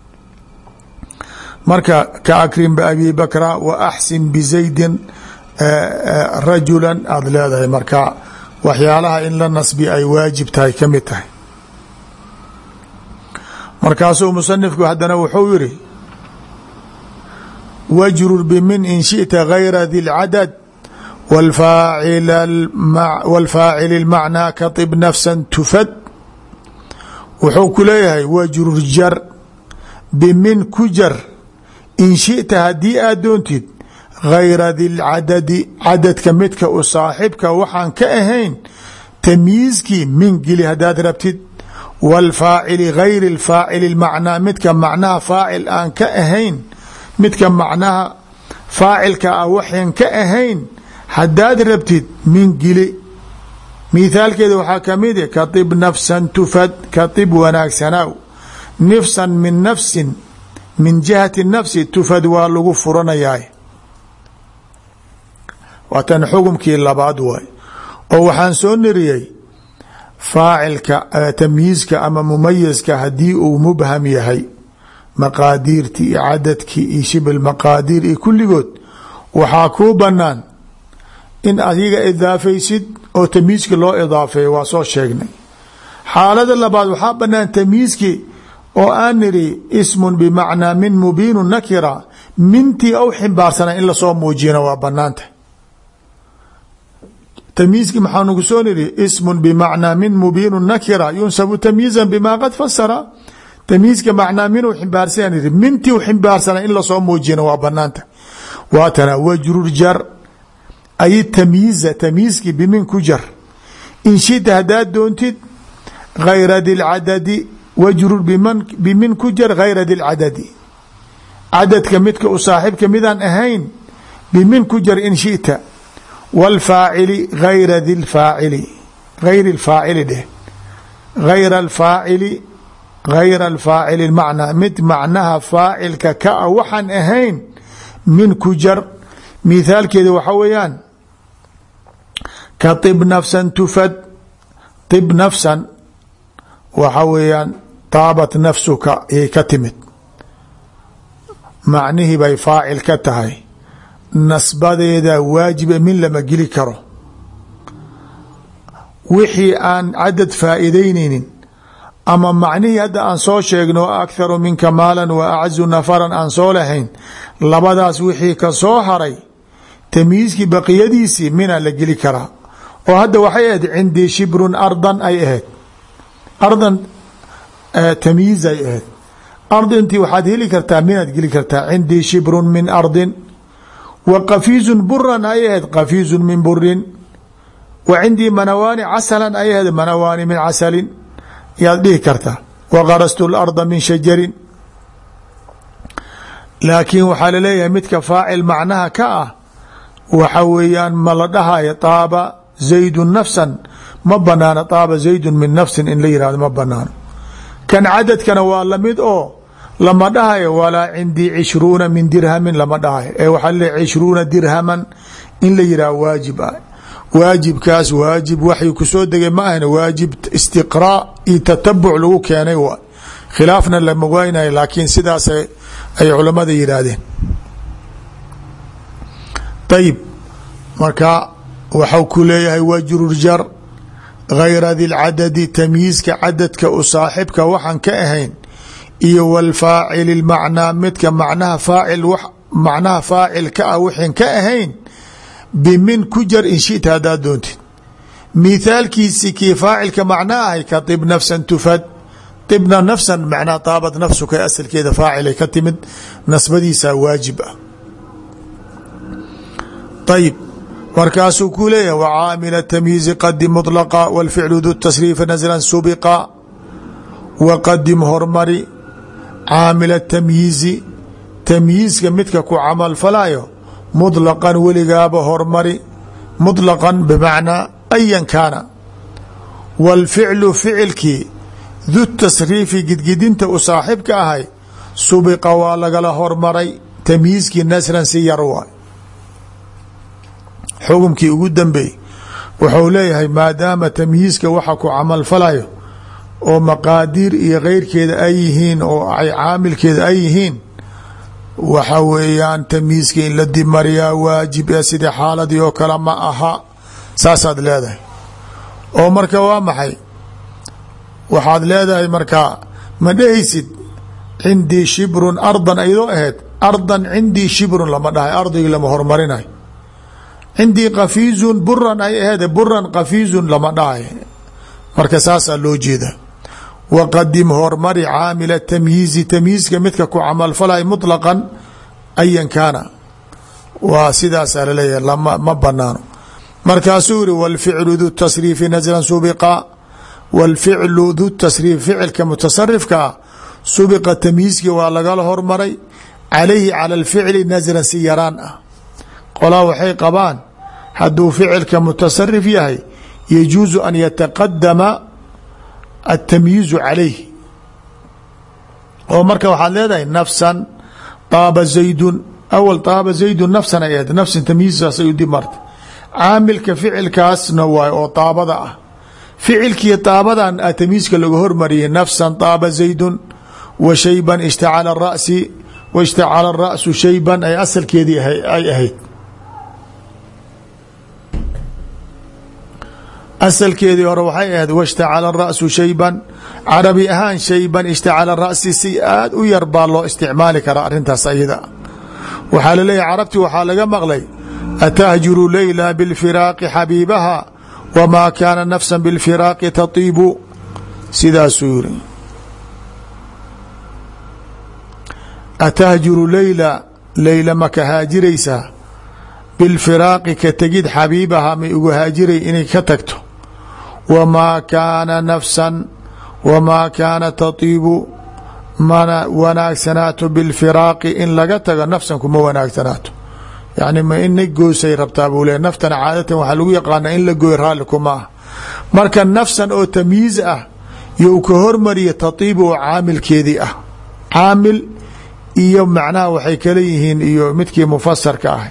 marka ka akrim biabi bakra wa axsin bizaydin rajulan aada leedahay. marka waxyaalaha in la nasbi ay waajib tahay ka mid tahay. markaasuu musanifku haddana wuxuu yihi wajrur bimin in shiئta gayra di اlcadad wاlfaacil اlmacnaa kaطib nafsa tufad. wuxuu ku leeyahay wajrur jar bimin ku jar in shiئta haddii aad doontid gayra di lcadadi cadadka midka u saaxibka waxaan ka ahayn tamyiizkii min geli haddaad rabtid. wاlfaacili gayri اlfaacili اlmacnaa midka macnaha faacil aan ka ahayn midka macnaha faacilka ah waxaan ka ahayn haddaad rabtid min gili. mithaalkeeda waxaa kamid kaطib nafsan tufad. kaطib wanaagsanaaw nifsan min nafsin min jihati nafsi tufad waa lagu furanayaa. waa tan xukumkii labaad waay oo waxaan soo niriyey faacilka tamyiizka ama mumayiska haddii uu mubham yahay maqaadiirti iyo cadadki iyo shibl maqaadiir iyo kulligood waxaa kuu banaan in adiga idaafaysid oo tamyiizki loo idaafeeyo waa soo sheegnay. xaalada labaad waxaa banaan tamyiizki oo aan niri ismun bimacnaa min mubiinu nakira mintii ou ximbaarsanaa in lasoo muujiyana waa banaanta. tamyiizki maxaa nagu soo niri ismun bimacnaa min mubiinu nakira yunsabu tamyiizan bima qad fasara. tamyiizka macnaa minuu ximbaarsan yiri mintii u ximbaarsanaa in lasoo muujiyana waa banaanta. waatana wajrur jar ay tamyiiza tamyiizki bimin ku jar in shita haddaad doontid gayra di lcadadi. wajrur bimin ku jar gayra di lcadadi cadadka midka u saaxibka midaan ahayn bimin ku jar in shita. wاlfaacili gayra di lfaacili gayri اlfaacili dheh gayra alfaacili gayra alfaacili macnaa mid macnaha faacilka ka a waxaan ahayn min ku jar mithaalkeeda waxa weeyaan ka طib nafsan tufad طib nafsan waxa weeyaan taabat nafsuka yay ka timid macnihii bay faacil ka tahay nasbadeeda waajiba min lama geli karo wixii aan cadad faa'iideyneynin ama macnihii hadda aan soo sheegno akharu minka maalan wa acazu nafaran aan soo lahayn labadaas wixii ka soo haray tamyiiskii baqiyadiisii minaa la geli karaa oo hadda waxay ahayd cindii shibrun ardan ay ahayd ardan tamyiiz ay ahayd ardintii waxaad heli kartaa minaad geli kartaa cindii shibrun min ardin wa qafiizun buran ay ahayd qafiizun min burin wa cindii manawaani casalan ay ahayd manawaani min casalin yaad dhihi kartaa wa qarastu larda min shajarin laakiin waxaa laleeyahay midka faacil macnaha ka ah waxa weeyaan ma la dhahayo taaba zaydun nafsan ma banaano taaba zaydun min nafsin in la yihahdo ma banaano kan cadadkana waa lamid oo lama dhahayo walaa cindii 20 min dirhamin lama dhahayo ee waxaa laleeyahy 20 dirhaman in la yihahdo waajib ah waajibkaas waajib waxay ku soo degay ma ahna waajib istiqraa iyo tatabuc lagu keenay waay khilaafna lama waynayo laakiin sidaas ay culamada yidhaahdeen ayib marka waxau ku leeyahay wajrur jar gayra di lcadadi tamyiiska cadadka u saaxibka waxaan ka ahayn iyo wlfaacili lmacnaa midka macnaha faacil ka ah wixin ka ahayn bimin ku jar in shita haddaad doontid mithaalkiisi kii faacilka macna ahay ka طib nafsan tufad طibna nafsan macnaa taabat nafsuka asalkeeda faacilay ka timid nasbadiisa waajib ah ayib markaasuu ku leeyahay wacaamila tamyiizi qadim muطlaqa wاlficlu du tasriifa naslan subiqa waqadim hormari caamila tamyiizi tamyiizka midka ku camal falaayo muطlaqan weligaaba hormari muطlaqan bimacnaa ayan kaana wاlficlu ficilkii du tasriifi gidgidinta u saaxibka ahay subiqa waa lagala hormaray tamyiizkii nasran si yar waay xukumkii ugu dambeey wuxuu leeyahay maadaama tamyiizka waxa ku camal falayo oo maqaadiir iyo keyrkeeda ay yihiin oo ay caamilkeeda ay yihiin waxa weeyaan tamyiiska in la dimariyaa waajib ee sidii xaaladii oo kale ma aha saasaad leedahay oo marka waa maxay waxaad leedahay markaa ma dhehaysid cindii shibrun ardan aydoo ahayd ardan cindii shibrun lama dhahay ardigii lama hormarinayo cindii qafiizun buran ay ahayd buran qafiizun lama dhahay marka saasaa loo jeeda waqadim hormari caamila tamyiizi tamyiizka midka ku camalfalay muطlaqan ayan kaana waa sidaasaa laleeyahay ma banaano markaasuu yihi wاlficlu du tasriifi naslan subiqa wاlficlu du tasriif ficilka mutasarifkaa subiqa tamyiizkii waa lagala hormaray calayhi cala اlficli naslan si yaraan ah qolaa waxay qabaan hadduu ficilka mutasarif yahay yajuuzu an yataqadama التmyiiز عalayh oo marka waxaad leedahay nafsan طaaba زaydun awl طaaba زaydun nafsan ay ahayd nafsan tamyiizkaas ay u dib martay caamilka ficilkaasna waay oo طaabada ah ficilkii طaabadan a tamyiizka laga hormariyay nafsan طaaba زaydun wa shayban ishtacala الra'si wa ishtacala الra'su shayban ay asalkeedii ay ahayd asalkeedii hore waxay ahayd washtacala ra'su shayban carabi ahaan shayban ishtacala ra'si si aad u yar baa loo isticmaali karaa arrintaas ayada waxaa laleeyahay carabti waxaa laga maqlay atahjuru leyla bilfiraaqi xabiibaha wamaa kaana nafsan bilfiraaqi tatiibu sidaasuu yiri atahjuru leyla leyla ma ka haajiraysaa bilfiraaqi ka tegid xabiibaha may ugu haajiray inay ka tagto wamaa kaana nafsan wamaa kaana tatiibu mana wanaagsanaato bilfiraaqi in laga tago nafsan kuma wanaagsanaato yani ma ina goosay rabtaa buu le naftana caadatan waxaa lagu yaqaana in la gooy raalli kuma ah marka nafsan oo tamyiiz ah you ka hormariya tatiibu oo caamilkeedii ah caamil iyo macnaha waxay kala yihiin iyo midkii mufasarka ahay.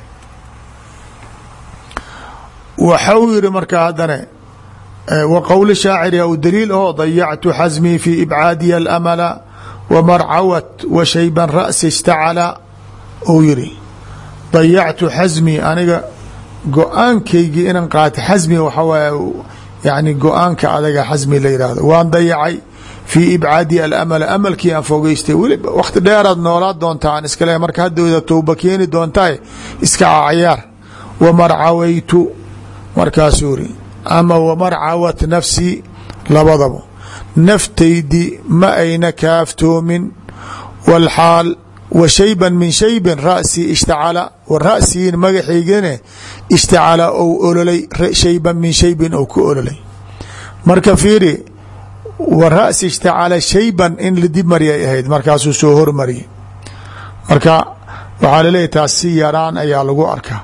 waxau yihi markaa haddana wa qowl shaaciri u daliil oo dayactu xasmii fi ibcaadiya alamala wamarcawat wa shayban ra'si istacala uu yihi dayactu xasmii aniga go-aankaygii inaan qaata xasmi waxa waay yani go-aanka adaga xasmi la yihahdo waan dayacay fii ibcaadi alamala amalkii aan fogeystay weliba wakti dheeraad noolaad doontaa aan iska le marka haddooda towba keeni doontae iska cayaar wamarcawaytu markaasuu iri ama wamarcawat nafsii labadaba naftaydii ma ayna kaaftoomin walxaal wa shayban min shaybin ra'sii ishtacala wa ra'siin magaxaygane ishtacala ou ololay shayban min shaybin ou ku ololay marka fiiri wa ra'si ishtacala shayban in la dib maryay ahayd markaasuu soo hormariyay marka waxaa laleeyahy taas si yaraan ayaa lagu arkaa.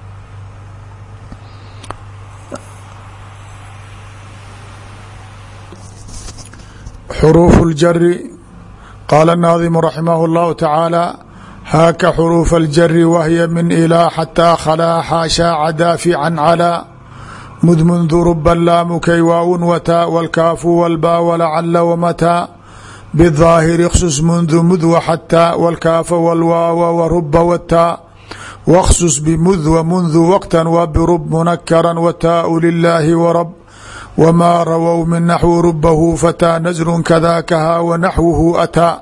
xuruuf اljari qaala الnaadimu raximah اllahu tacaala haaka xuruuf اljari wahya min ilaa xataa khalaa xaashaa cadaafi can calaa mud mundu ruban laamu kay waawun wataa wاlkaafu wاlbaa walacala wamataa bالظaahiri khsus mundu mud waxataa wاlkaafa wاlwaawa waruba wataa wاkhsus bimud wamundu waqtan wabirub munakara wataau lilaahi warab wmaa rawow min naxwi rubahu fataa nasrun kadaakahaa wanaxwuhu ataa.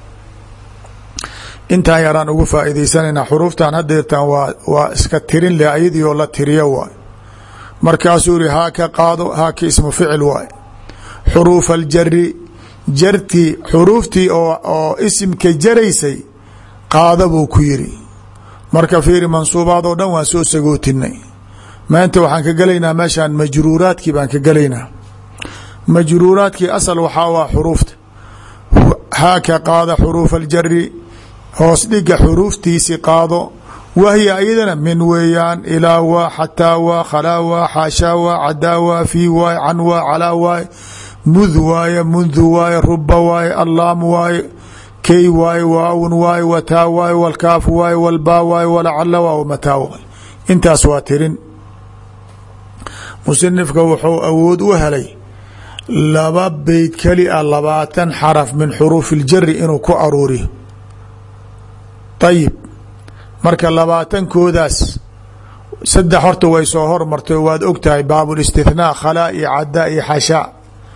intaan yaraan ugu faa'iidaysanayna xuruuftan hadeertaan waa iska tirin leh ayadii oo la tiriyo waay. markaasuu yihi haaka qaado haaka ismu ficil waay. xuruuf aljari jartii xuruuftii oo isimka jaraysay qaada buu ku yiri. marka fiiri mansuubaad oo dhan waan soo sagootinay. maanta waxaan ka gelaynaa meeshaan majruuraadkii baan ka gelaynaa. majruuraadkii asal waxaa waa xuruufta haaka qaada xuruuf aljari hoos dhiga xuruuftiisi qaado wahya iyadana min weeyaan ilaa waa xataa waa khalaa waa xaashaa waa cadaa waa fii waay can waa calaa waay mud waaye mundu waaye ruba waaye allaam waaye kay waaye waawun waaye wataa waaye walkaafu waaye walbaa waaye walacala waa mataa waay. intaas waa tirin. musanifka wuxuu awood u helay laba beyd keli a 20 xaraf min xuruuf اljari inuu ku aruuriyo. ayib marka 20koodaas 3 horta way soo hormartay waad ogtahay baabulistithnaa khalaa iyo cadaa iyo xashaa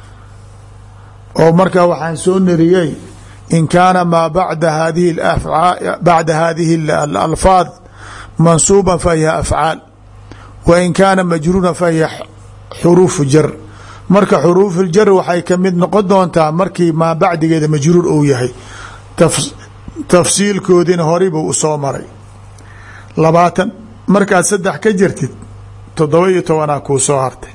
oo marka waxaan soo nariyey in kaana maa bacda hadihi اlalfaad mansuuba fahiya afcaal wain kaana majruura fahiya xuruufu jar. marka xuruufu ljar waxay kamid noqon doontaa markii maa bacdigeeda majruur uu yahay. tafsiilkoodina horibuu usoo maray. 20 markaad 3 ka jirtid 17 kuu soo hartay.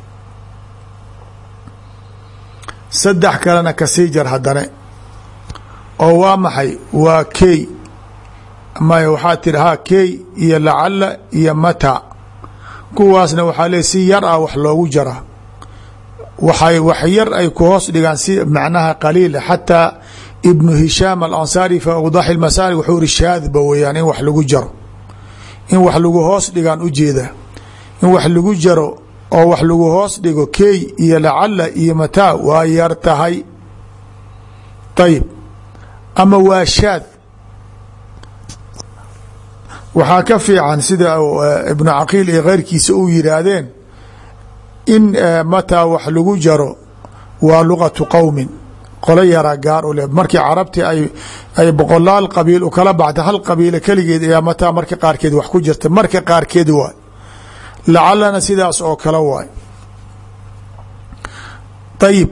3 kalena kasii jar haddane oo waa maxay waa key may waxaa tiri ha key iyo lacala iyo mata kuwaasna waxaa le si yar ah wax loogu jaraa waxay wax yar ay ku hoos dhigaan si macnaha qaliila xataa ibnu hishaam alansaari fi awdax اlmasaali wuxuu iri shaadba weyaan in wax lagu jaro in wax lagu hoos dhigaan ujeeda in wax lagu jaro oo wax lagu hoos dhigo key iyo lacala iyo mataa waa yar tahay. ayib ama waa shaad waxaa ka fiican sida ibnu caqiil iyo keyrkiisa u yidhaahdeen in mataa wax lagu jaro waa luqatu qowmin qolo yaraa gaar u leh markii carabtii ay boqolaal qabiil u kala baxda hal qabiila keligeed ayaa mataa marka qaarkeed wax ku jirta marka qaarkeed waay lacalana sidaas oo kale waay. ayib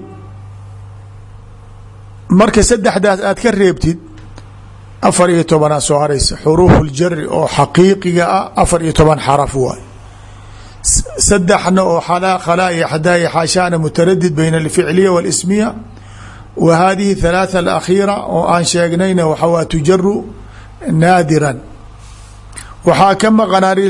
marka 3daas aad ka reebtid 14 soo haraysa xuruuf اljari oo xaqiiqiga ah 14 xaraf waay. 3na oo khalaa iyo xadaa iyo xaashaana mutaradid bayna alficliya wاlismiya wa hadihi 3 alakhiira oo aan sheegnayna waxawaa tujaru naadiran. waxaa ka maqanari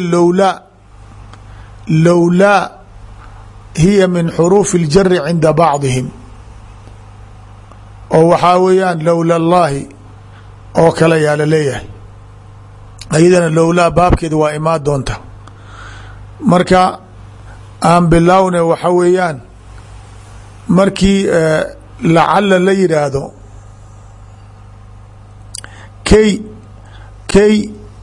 lowlaa hiya min xuruufi اljari cinda bacdihim oo waxaa weeyaan lowla اllahi oo kale ayaa la leeyahay ayadana lowlaa baabkeeda waa imaan doonta marka aan bilowne waxa weeyaan markii lacala la yidhaahdo kay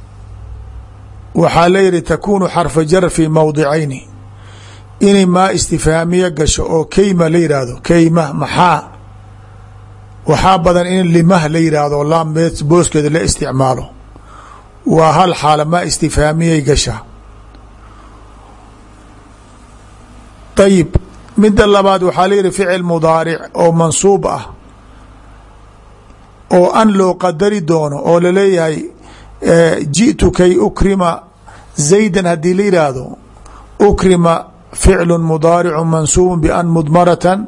waxaa la yihi takunu xarfa jar fi mawdicayni inay maa istifhaamiya gasho oo kayma la yidhaahdo kayma maxaa waxaa badan in limah la yidhaahdo laam booskeeda la isticmaalo waa hal xaala maa istifhaamiyay gashaa ayib midda labaad waxaa la yihi ficil mudaaric oo mansuub ah oo an loo qadari doono oo laleeyahay jiئtu kay ukrima zaydan haddii la yidhaahdo ukrima ficlu mudaaricu mansuubu ban mudmaratan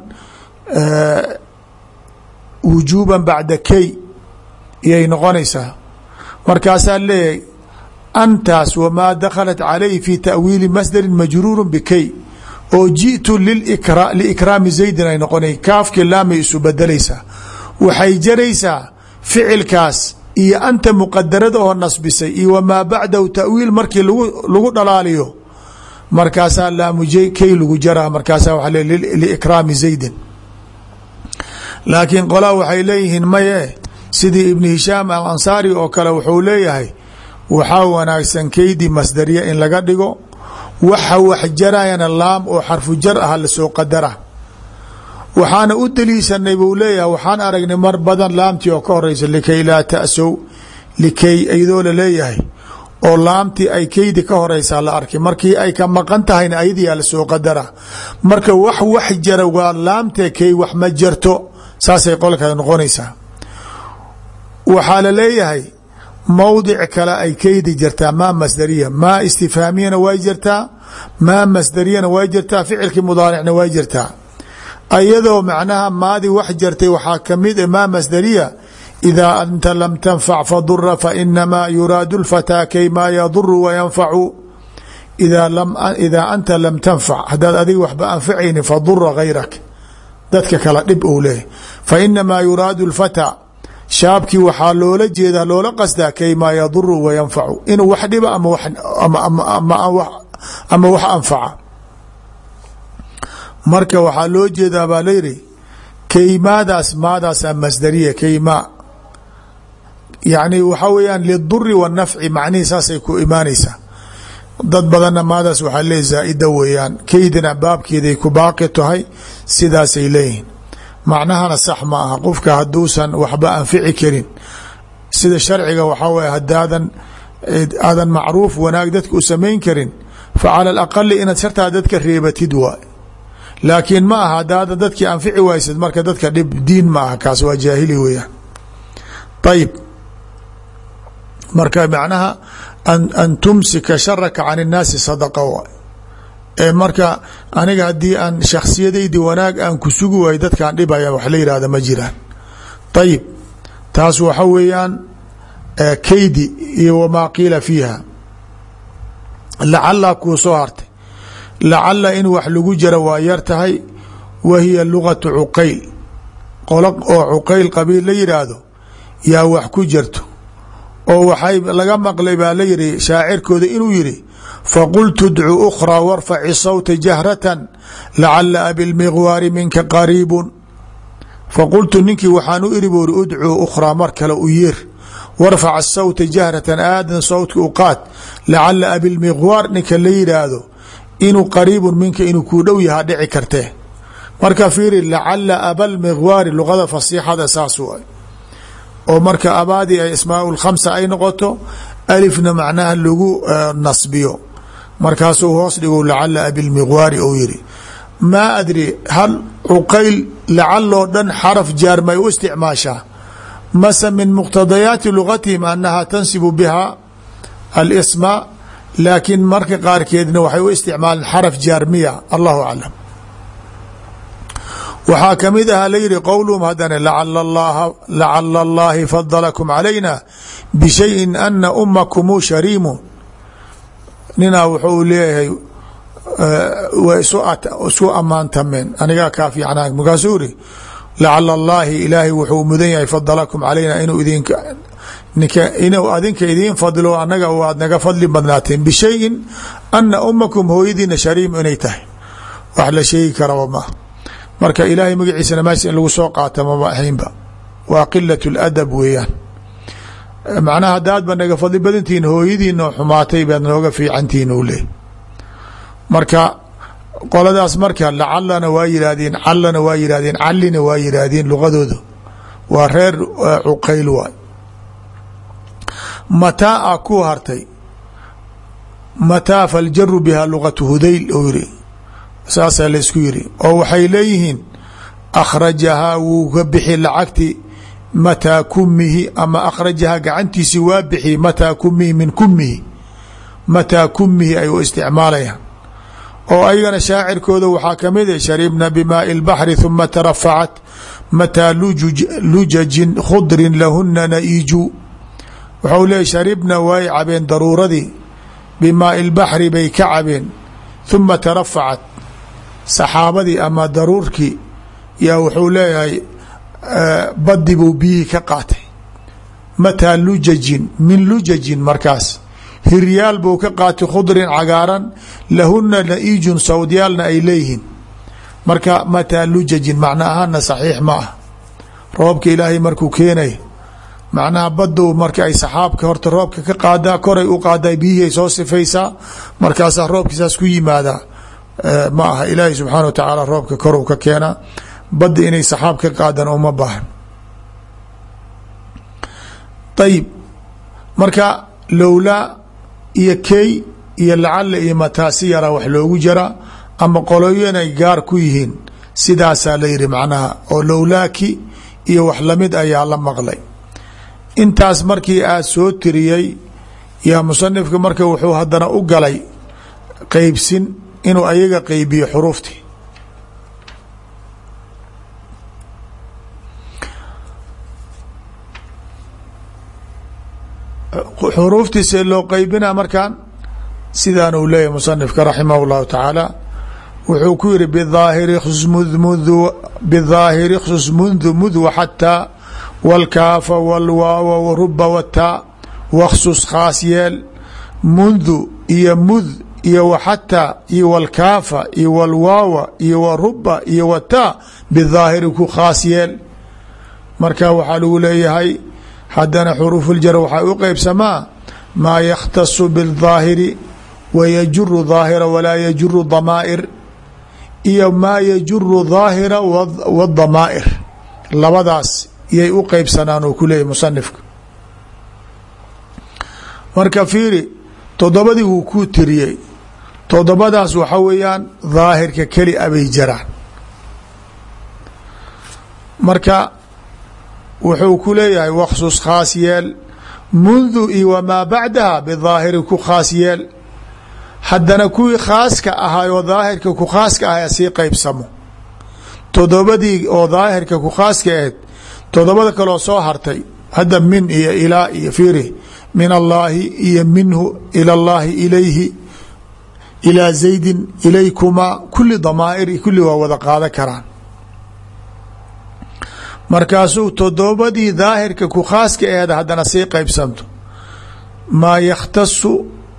wujuuba bacda kay iyay noqonaysaa markaasaa leeyahay antaas wamaa dakhalat calayhi fi ta'wiili masdari majruuru bkay oo jiئtu liikraami zaydin ay noqonay kaafkii laamay isu bedelaysaa waxay jaraysaa ficilkaas iyo anta muqadarada oo nasbisay iyo wamaa bacdahu ta'wiil markii lagu dhalaaliyo markaasaa laamu kay lagu jaraa markaasaa waa le liikraami zaydin laakiin qolaa waxay leeyihiin maye sidii ibn hishaam alansaari oo kale wuxuu leeyahay waxaa wanaagsan kaydii masdariya in laga dhigo waxa wax jarayana laam oo xarfu jar ah lasoo qadara waxaana u daliishanay buu leeyahay waxaan aragnay mar badan laamtii oo ka horeysa likay laa ta'sow likay iyadoo la leeyahay oo laamtii ay kaydi ka horeysaa la arkay markii ay ka maqan tahayna ayadiyaa lasoo qadara marka wax jara waa laamtee kay wax ma jarto saasay qolka noqonaysaa waxaa la leeyahay mowdic kale ay kaydi jirtaa maa masdariya maa istifhaamiyana way jirtaa maa masdariyana way jirtaa ficilkii mudaaricna way jirtaa ayadoo macnaha maadi wax jartay waxaa kamid maa masdariya idaa anta lam tanfac fadura fainamaa yuraadu lfataa kay maa yaduru wayanfacu idaa anta lam tanfac haddaad adiga waxba anfacayni fadura gayrak dadka kala dhib ou leeyahy fainamaa yuraadu lfataa shaabkii waxaa loola jeedaa loola qasdaa kay maa yaduru wayanfacu inuu wax dhiba ama wax anfaca marka waxaa loo jeedaa baa layihi kaymaadaas maadaasaa masdariya kaymaa yani waxaa weeyaan liduri wanafci macnihii saasay ku imaanaysaa dad badanna maadaas waxaa leeyahy zaa'ida weeyaan kaydina baabkeeday ku baaqi tahay sidaasay leeyihiin macnahana sax ma aha qofka haduusan waxba anfici karin sida sharciga waxaa weye hadaadan aadan macruuf wanaag dadka u samayn karin fa cala alaqali inaad shartaa dadka reebatid waay laakiin ma aha hadaadan dadkii anfici waysad marka dadka dhib diin ma aha kaas waa jaahili weeyaan ayib marka macnaha an tumsika sharaka can الnaasi sadaqa waay ee marka aniga haddii aan shaksiyadaydi wanaag aan ku sugi waayo dadkaan dhibaya wax la yihahda ma jiraan ayib taas waxa weeyaan kaydi iyo wamaa qiila fiiha lacala kuu soo hartay lacala in wax lagu jara waa yar tahay wa hiya lugatu cuqayl qolo oo cuqayl qabiil la yidhaahdo yaa wax ku jirto oo waxay laga maqlay baa la yihi shaacirkooda inuu yihi faqultu dcu أkhrى warfaci sawta jahratan lacala abilmiqwaari minka qariibu faqultu ninkii waxaan u iri buuri udcuu ukhraa mar kale u yeer warfac sawta jahratan aadan sawtka u qaad lacala abilmiqwaar ninka la yidhaahdo inuu qariibun minka inuu kuu dhow yahaa dhici kartee marka fiiri lacala abalmiqwaari luqada fasiixada saas u oo marka abaadii ay asmaa lkhamsa ay noqoto alifna macnaha lagu nasbiyo markaasuu hoos dhigo lacala abilmiqwaari ou yiri maa adri hal cuqayl lacaloo dhan xaraf jaar may u isticmaashaa mase min muqtadayaati lugatihim anaha tansibu biha alisma laakiin marka qaarkeedna waxay u isticmaaleen xaraf jaar miya allahu aclam waxaa kamid aha la yihi qowluhum haddana lacala allahi fadalakum calayna bishayin ana umakumu shariimu ninaa wuxuu leeyahay way isu ammaantameen anigaa kaa fiicnaa markaasuu iri lacala allaahi ilaahay wuxuu mudan yahay fadalakum calayna inuu idinka ninka inuu adinka idiin fadlo anaga waad naga fadli badnaateen bishayin ana umakum hooyadiina shariim inay tahay wax la sheegi karaba ma marka ilaahay magaciisana meesha in lagu soo qaata mama ahaynba waa qilat ladab weeyaan macnaha hadaad ba naga fadli badantihiin hooyadiina xumaatay baad nooga fiicantihiin u leey marka qoladaas marka lacalana waa yidhaahdeen callana waa yidhahdeen callina waa yidhaahdeen luqadooda waa reer cuqayl waay mataa a ku hartay mataa faljaru biha luqatu hudayl ou yiri saasaa laysku yiri oo waxay leeyihiin akhrajahaa wuu ka bixi lacagti mataa kumihi ama akhrajahaa gacantiisi waa bixi mataa kumihi min kumihi mataa kumihi ay u isticmaalayaan oo ayagana shaacirkooda waxaa kamid a sharibna bimaai اlbaxri huma tarafacat mataa lujajin khudrin lahuna na'iiju waxau leeya sharibna way cabeen daruuradii bimaai اlbaxri bay ka cabeen huma tarafacat saxaabadii ama daruurkii yaa wuxuu leeyahay badi buu biyihii ka qaatay mataa lujajin min lujajin markaas hiryaal buu ka qaatay khudrin cagaaran lahuna na'iijun sawdyaalna ay leeyihiin marka mataa lujajin macna ahaana saxiix ma ah roobka ilaahay markuu keenay macnaha badu marka ay saxaabka horta roobka ka qaadaa koray u qaadaa biyihii ay soo sifaysaa markaasaa roobkiisaas ku yimaadaa ma aha ilaahay subxaana wa tacaala roobka koruu ka keenaa badda inay saxaab ka qaadaan uma baahan ayib marka lowlaa iyo key iyo lacala iyo mataasi yaraa wax loogu jaraa ama qoloyanay gaar ku yihiin sidaasaa la yihi macnaha oo lowlaaki iyo wax lamid ayaa la maqlay intaas markii aad soo tiriyey yaa musanifka marka wuxuu haddana u galay qeybsin inuu ayaga qeybiyo xuruuftii xuruuftiisa loo qeybina markaan sidaan uu leeyahy musanifka raximah اllahu tacaala wuxuu ku yihi bidaahiri khsus mundu mud waxataa wاlkaafa wاlwaawa waruba wataa wakhsus khaas yeel mundu iyo mud iyo waxataa iyo wاlkaafa iyo wاlwaawa iyo waruba iyo wataa bidaahiri ku khaas yeel marka waxaa lagu leeyahay haddana xuruuf اljar waxay u qeybsamaa maa yakhtasu bاdaahiri wayajuru daahira walaa yajuru damaa'ir iyo maa yajuru daahira wاdamaa'ir labadaas yay u qeybsanaan oo ku leeyahy musanifka marka fiiri toddobadii wuu kuu tiriyey toddobadaas waxa weeyaan daahirka keli a bay jaraan marka wuxuu ku leeyahay wakhsus khaas yeel mundu iyo wamaa bacdaha bidaahiri ku khaas yeel haddana kuwii khaaska ahaay oo daahirka ku khaaska ahay sii qeybsamo toddobadii oo daahirka ku khaaska aheed toddobada kaloo soo hartay hadda min iyo ilaa iyo fiiri min allaahi iyo minhu ila llaahi ilayhi ilaa zaydin ilaykumaa kulli damaa'ir kulli waa wada qaadan karaan markaasuu toddobadii daahirka ku khaaska aheed haddana sii qeybsanto maa yakhtasu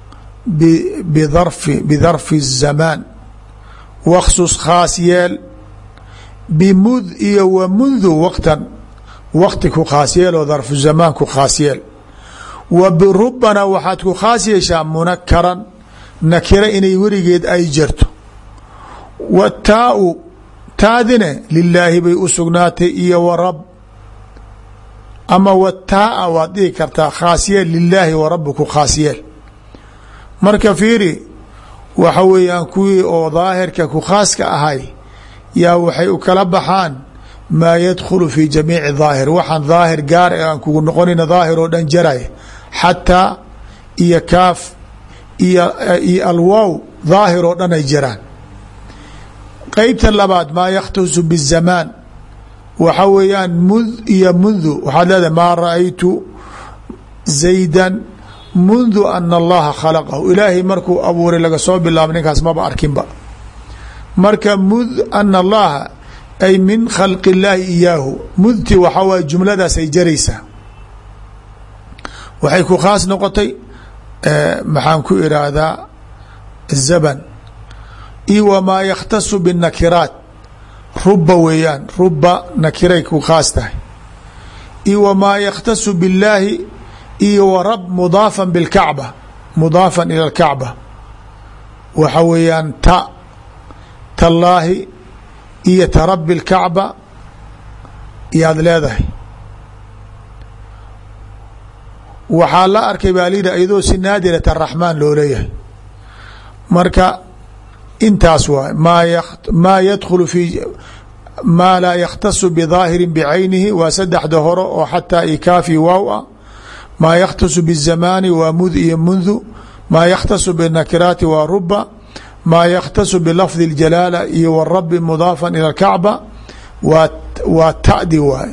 bidarfi الzamaan wakhsus khaas yeel bimud iyo wa mundu waqtan waqti ku khaas yeel oo darfu zamaan ku khaas yeel wa birubana waxaad ku khaas yeeshaa munakaran nakira inay werigeed ay jarto wataau taadine lilaahi bay u sugnaatay iyo warab ama wataaa waad dhihi kartaa khaas yeel lilaahi warabbi ku khaas yeel marka fiiri waxa weeyaan kuwii oo daahirka ku khaaska ahay yaa waxay u kala baxaan maa yadkhulu fi jamiici daahir waxaan daahir gaar aan kugu noqonayna daahir oo dhan jaray xataa iyo kaaf iyo alwaaw daahir oo dhan ay jiraan qeybta labaad maa yakhtasu bizamaan waxa weeyaan mud iyo mundu waxaad leedahay maa ra-aytu zaydan mundu ana allaha khalaqahu ilaahay markuu abuuray laga soo bilaabo ninkaas maba arkinba marka mud ana allaha ay min khalqi illaahi iyaahu mudti waxaa waay jumladaas ay jaraysaa waxay ku khaas noqotay maxaan ku iraahdaa zaban iyo wamaa yakhtasu binnakiraat ruba weeyaan ruba nakiray ku khaas tahay iyo wamaa yakhtasu billaahi iyo warab mudaafan bilkacba mudaafan ila alkacba waxa weeyaan tallaahi iyo tarabi lkacba iyaad leedahay waxaa la arkay baa layidhi iyadoo si naadirat araxmaan loo leeyahay marka intaas waay maa yadkhulu fi maa laa yakhtasu bidaahirin bicaynihi waa saddexda hore oo xataa ikaafi waaw ah maa yakhtasu bizamaani waa mud iyo mundu maa yakhtasu binakiraati waa ruba maa yakhtasu bilafdi اljalaala iyo warabi mudaafan ila اlkacba waa ta'di waay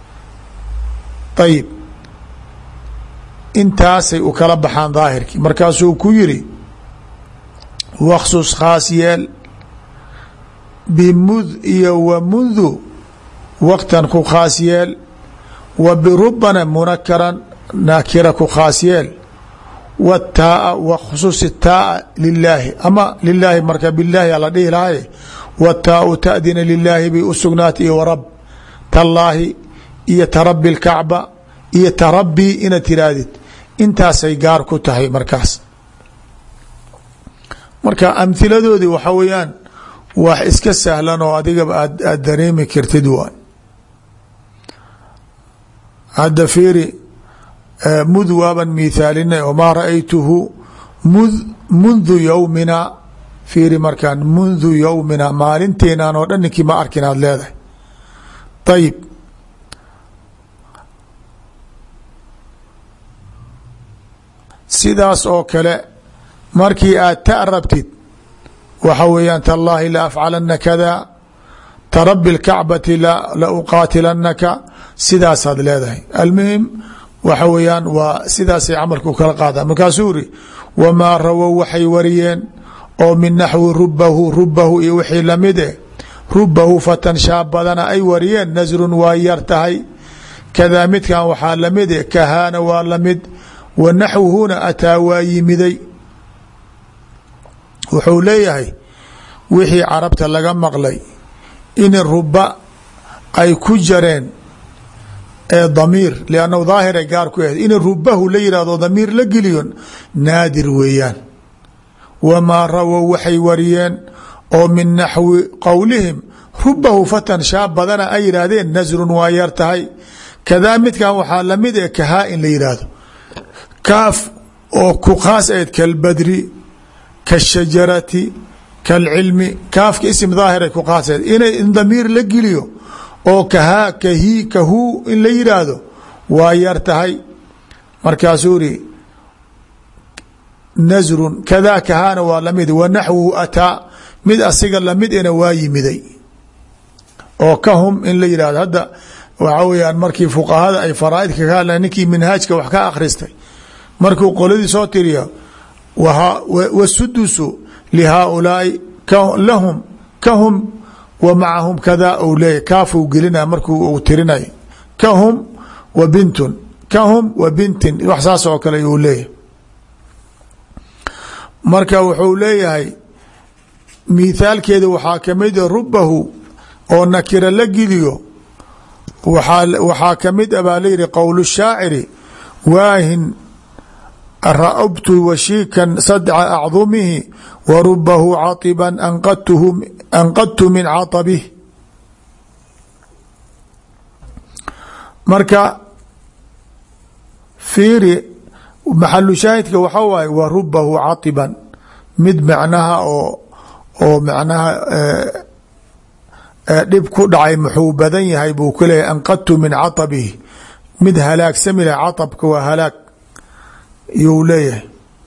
ayib intaasay u kala baxaan daahirkii markaasuu ku yiri waksus khaas yeel bimud iyo wa mundu waqtan ku khaas yeel wa birubana munakaran naakira ku khaas yeel wataaa wa khusuusi taaa lilaahi ama lilaahi marka bilaahi ala dhihi lahay wataau ta'dina lilaahi bay u sugnaatay iyo warab tallaahi iyo tarabi lkacba iyo tarabii inaad tiraahdid intaasay gaar ku tahay markaas marka amhiladoodii waxa weeyaan wax iska sahlan oo adigaba aad dareemi kartid waay hadda fiiri mud waaban miithaalinay wamaa ra'aytuhu mundu yowmina fiiri markaan mundu yowmina maalinteenaan oo dhan ninkii ma arkin aad leedahay ayib sidaas oo kale markii aad ta rabtid waxa weeyaan tallaahi la afcalana kada tarabi lkacbati la uqaatilanaka sidaasaad leedahay almuhim waxa weeyaan waa sidaasay camalku kala qaada markaasuu iri wamaa rawow waxay wariyeen oo min naxwi rubahu iyo wixii lamid eh rubahu fatan shaab badana ay wariyeen nasrun waa yar tahay kadaa midkan waxaa lamid eh kahaana waa lamid wa naxwuhuna ataa waa yimiday wuxuu leeyahay wixii carabta laga maqlay in ruba ay ku jareen ee damiir liannahu daahir ay gaar ku yahay in rubahu la yihahdo damiir la geliyo naadir weeyaan wamaa rawow waxay wariyeen oo min naxwi qowlihim rubahu fatan shaab badana ay yidhaahdeen nasrun waa yar tahay kadaa midkan waxaa lamid ee kahaa in la yidhaahdo kaaf oo ku khaas ayd kalbadri kaashajarati kaalcilmi kaafka isim daahiray ku khaas ayd in damiir la geliyo oo kahaa kahii kahuu in la yidhaahdo waa yar tahay markaasuu iri nasrun kadaa kahaana waa lamid wa naxwuhu ataa mid asiga lamid ina waa yimiday oo kahum in la yidhahdo hadda waxaa weyaan markii fuqahada ay faraaidka ka hadla ninkii minhaajka wax ka akhristay markuu qoladii soo tiriya wasudusu lihaaulaai lahum kahum wa macahum kada ou leeyahy kaafuu gelinaya markuu u tirinay kahum wa bintun kahum wa bintin wax saas oo kale uu leeyahay marka wuxuu leeyahay mithaalkeeda waxaa kamid rubahu oo nakira la geliyo waxaa kamid a baa layihi qowl shaaciri waahin ra'btu washiikan sadca acdumihi wa rubahu caiba anqadtu min caطabih marka fiiri maxalu shaahidka waxa waaye wa rubahu caiban mid macnaha oo macnaha dhib ku dhacay muxuu badan yahay buu ku leeyahy anqadtu min caطabihi mid halaagsami lah caطabka waa halaag yuu leeyahay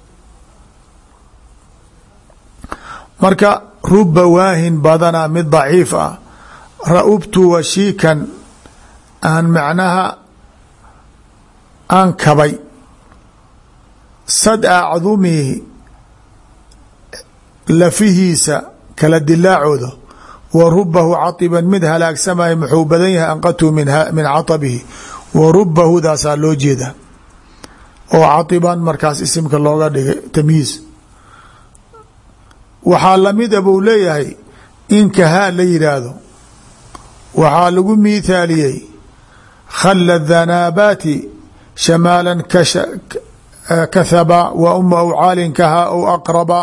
marka ruba waahin badana mid daciif ah ra-ubtu washiikan aan macnaha aan kabay sadca acdumihi lafihiisa kala dilaacooda wa rubahu caiban mid halaagsamaya muxuu badan yahay anqadtu min caطabihi wa rubahu daasaa loo jeeda oo catiban markaas isimka looga dhigay tamyiiz. waxaa lamid a buu leeyahay in kahaa la yidhaahdo waxaa lagu miithaaliyey khalla dhanaabaati shamaalan kathaba wa uma awcaalin kahaa aw aqraba.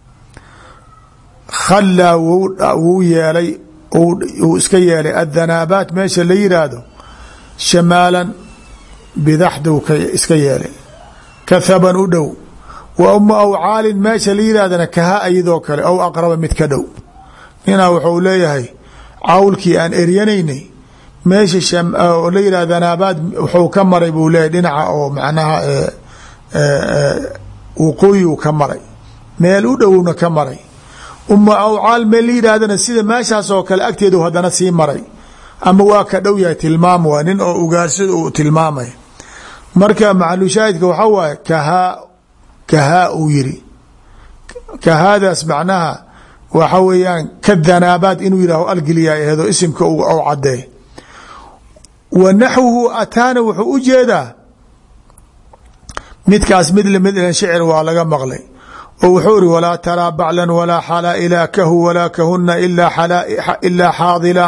khallaa wuu yeelay uu iska yeelay adhanaabaat meesha la yidhaahdo shamaalan bidaxduu iska yeelay kathaban u dhow wa uma awcaalin meesha la yidhahdana kahaa iyadoo kale aw aqraba mid ka dhow. ninaa wuxuu leeyahay cawlkii aan eryanaynay meesha la yidhahdo dhanaabaad wuxuu ka maray buu leeyahy dhinaca oo macnaha waqooyiu ka maray meel u dhowna ka maray. uma awcaal meel la yidhaahdana sida meeshaas oo kale agteedu haddana sii maray ama waa ka dhow yahay tilmaam waa nin oo ugaarsida uu tilmaamay. marka maxalushaahidka waxaa waaye kahaa uu yiri kahaadaas macnaha waxa weeyaan ka dhanaabaad inuu yidhaaho algeliyaa ehedo isimka ou cadee. wa naxwuhu ataana wuxuu u jeedaa midkaas mid lamid shicir waa laga maqlay oo wuxuu iri walaa taraa baclan walaa xalaa'ila kahu walaa kahuna ilaa xaadila.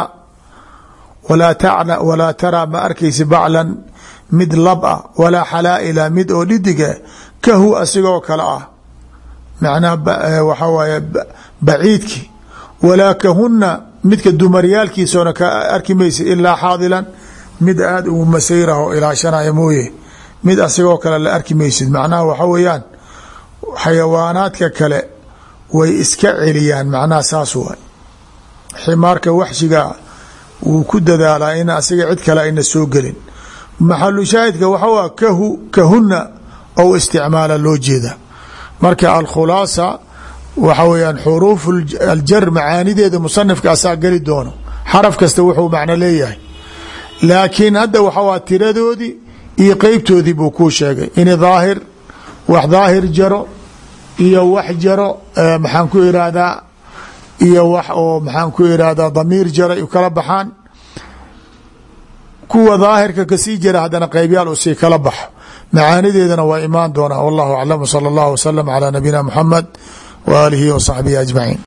walaa taraa ma arkaysi baclan mid lab ah walaa xalaa'ila mid oo dhidiga kahu asigoo kale ah macnaha waxaa waaye baciidki walaa kahuna midka dumaryaalkiisoona ka arki maysa ilaa xaadilan mid aada ugu masayrah oo ilaashanaya mooye mid asigoo kale la arki maysid. macnaha waxa weeyaan xayawaanaadka kale way iska celiyaan macnaha saas waay. ximaarka waxshiga wuu ku dadaalaa in asiga cid kale ayna soo gelin. maxalu shaahidka waxa waa kahuna ou isticmaala loo jeeda. marka alkhulaasa waxa weyaan xuruuf aljar macaanideeda musanifka asaa geli doono xaraf kasta wuxuu macno leeyahay laakiin hadda waxawaa tiradoodii iyo qeybtoodii buu kuu sheegay in daahir wax daahir jaro iyo wax jaro maxaan ku irahdaa iyo wax oo maxaan ku irahdaa damiir jara u kala baxaan. kuwa daahirka kasii jira haddana qeybyaal usii kala baxo macaanideedana waa imaan doonaa. wallahu aclam sala allahu wasalam calaa nabiyina muxamed wa aalihi wa saxbihi ajmaciin.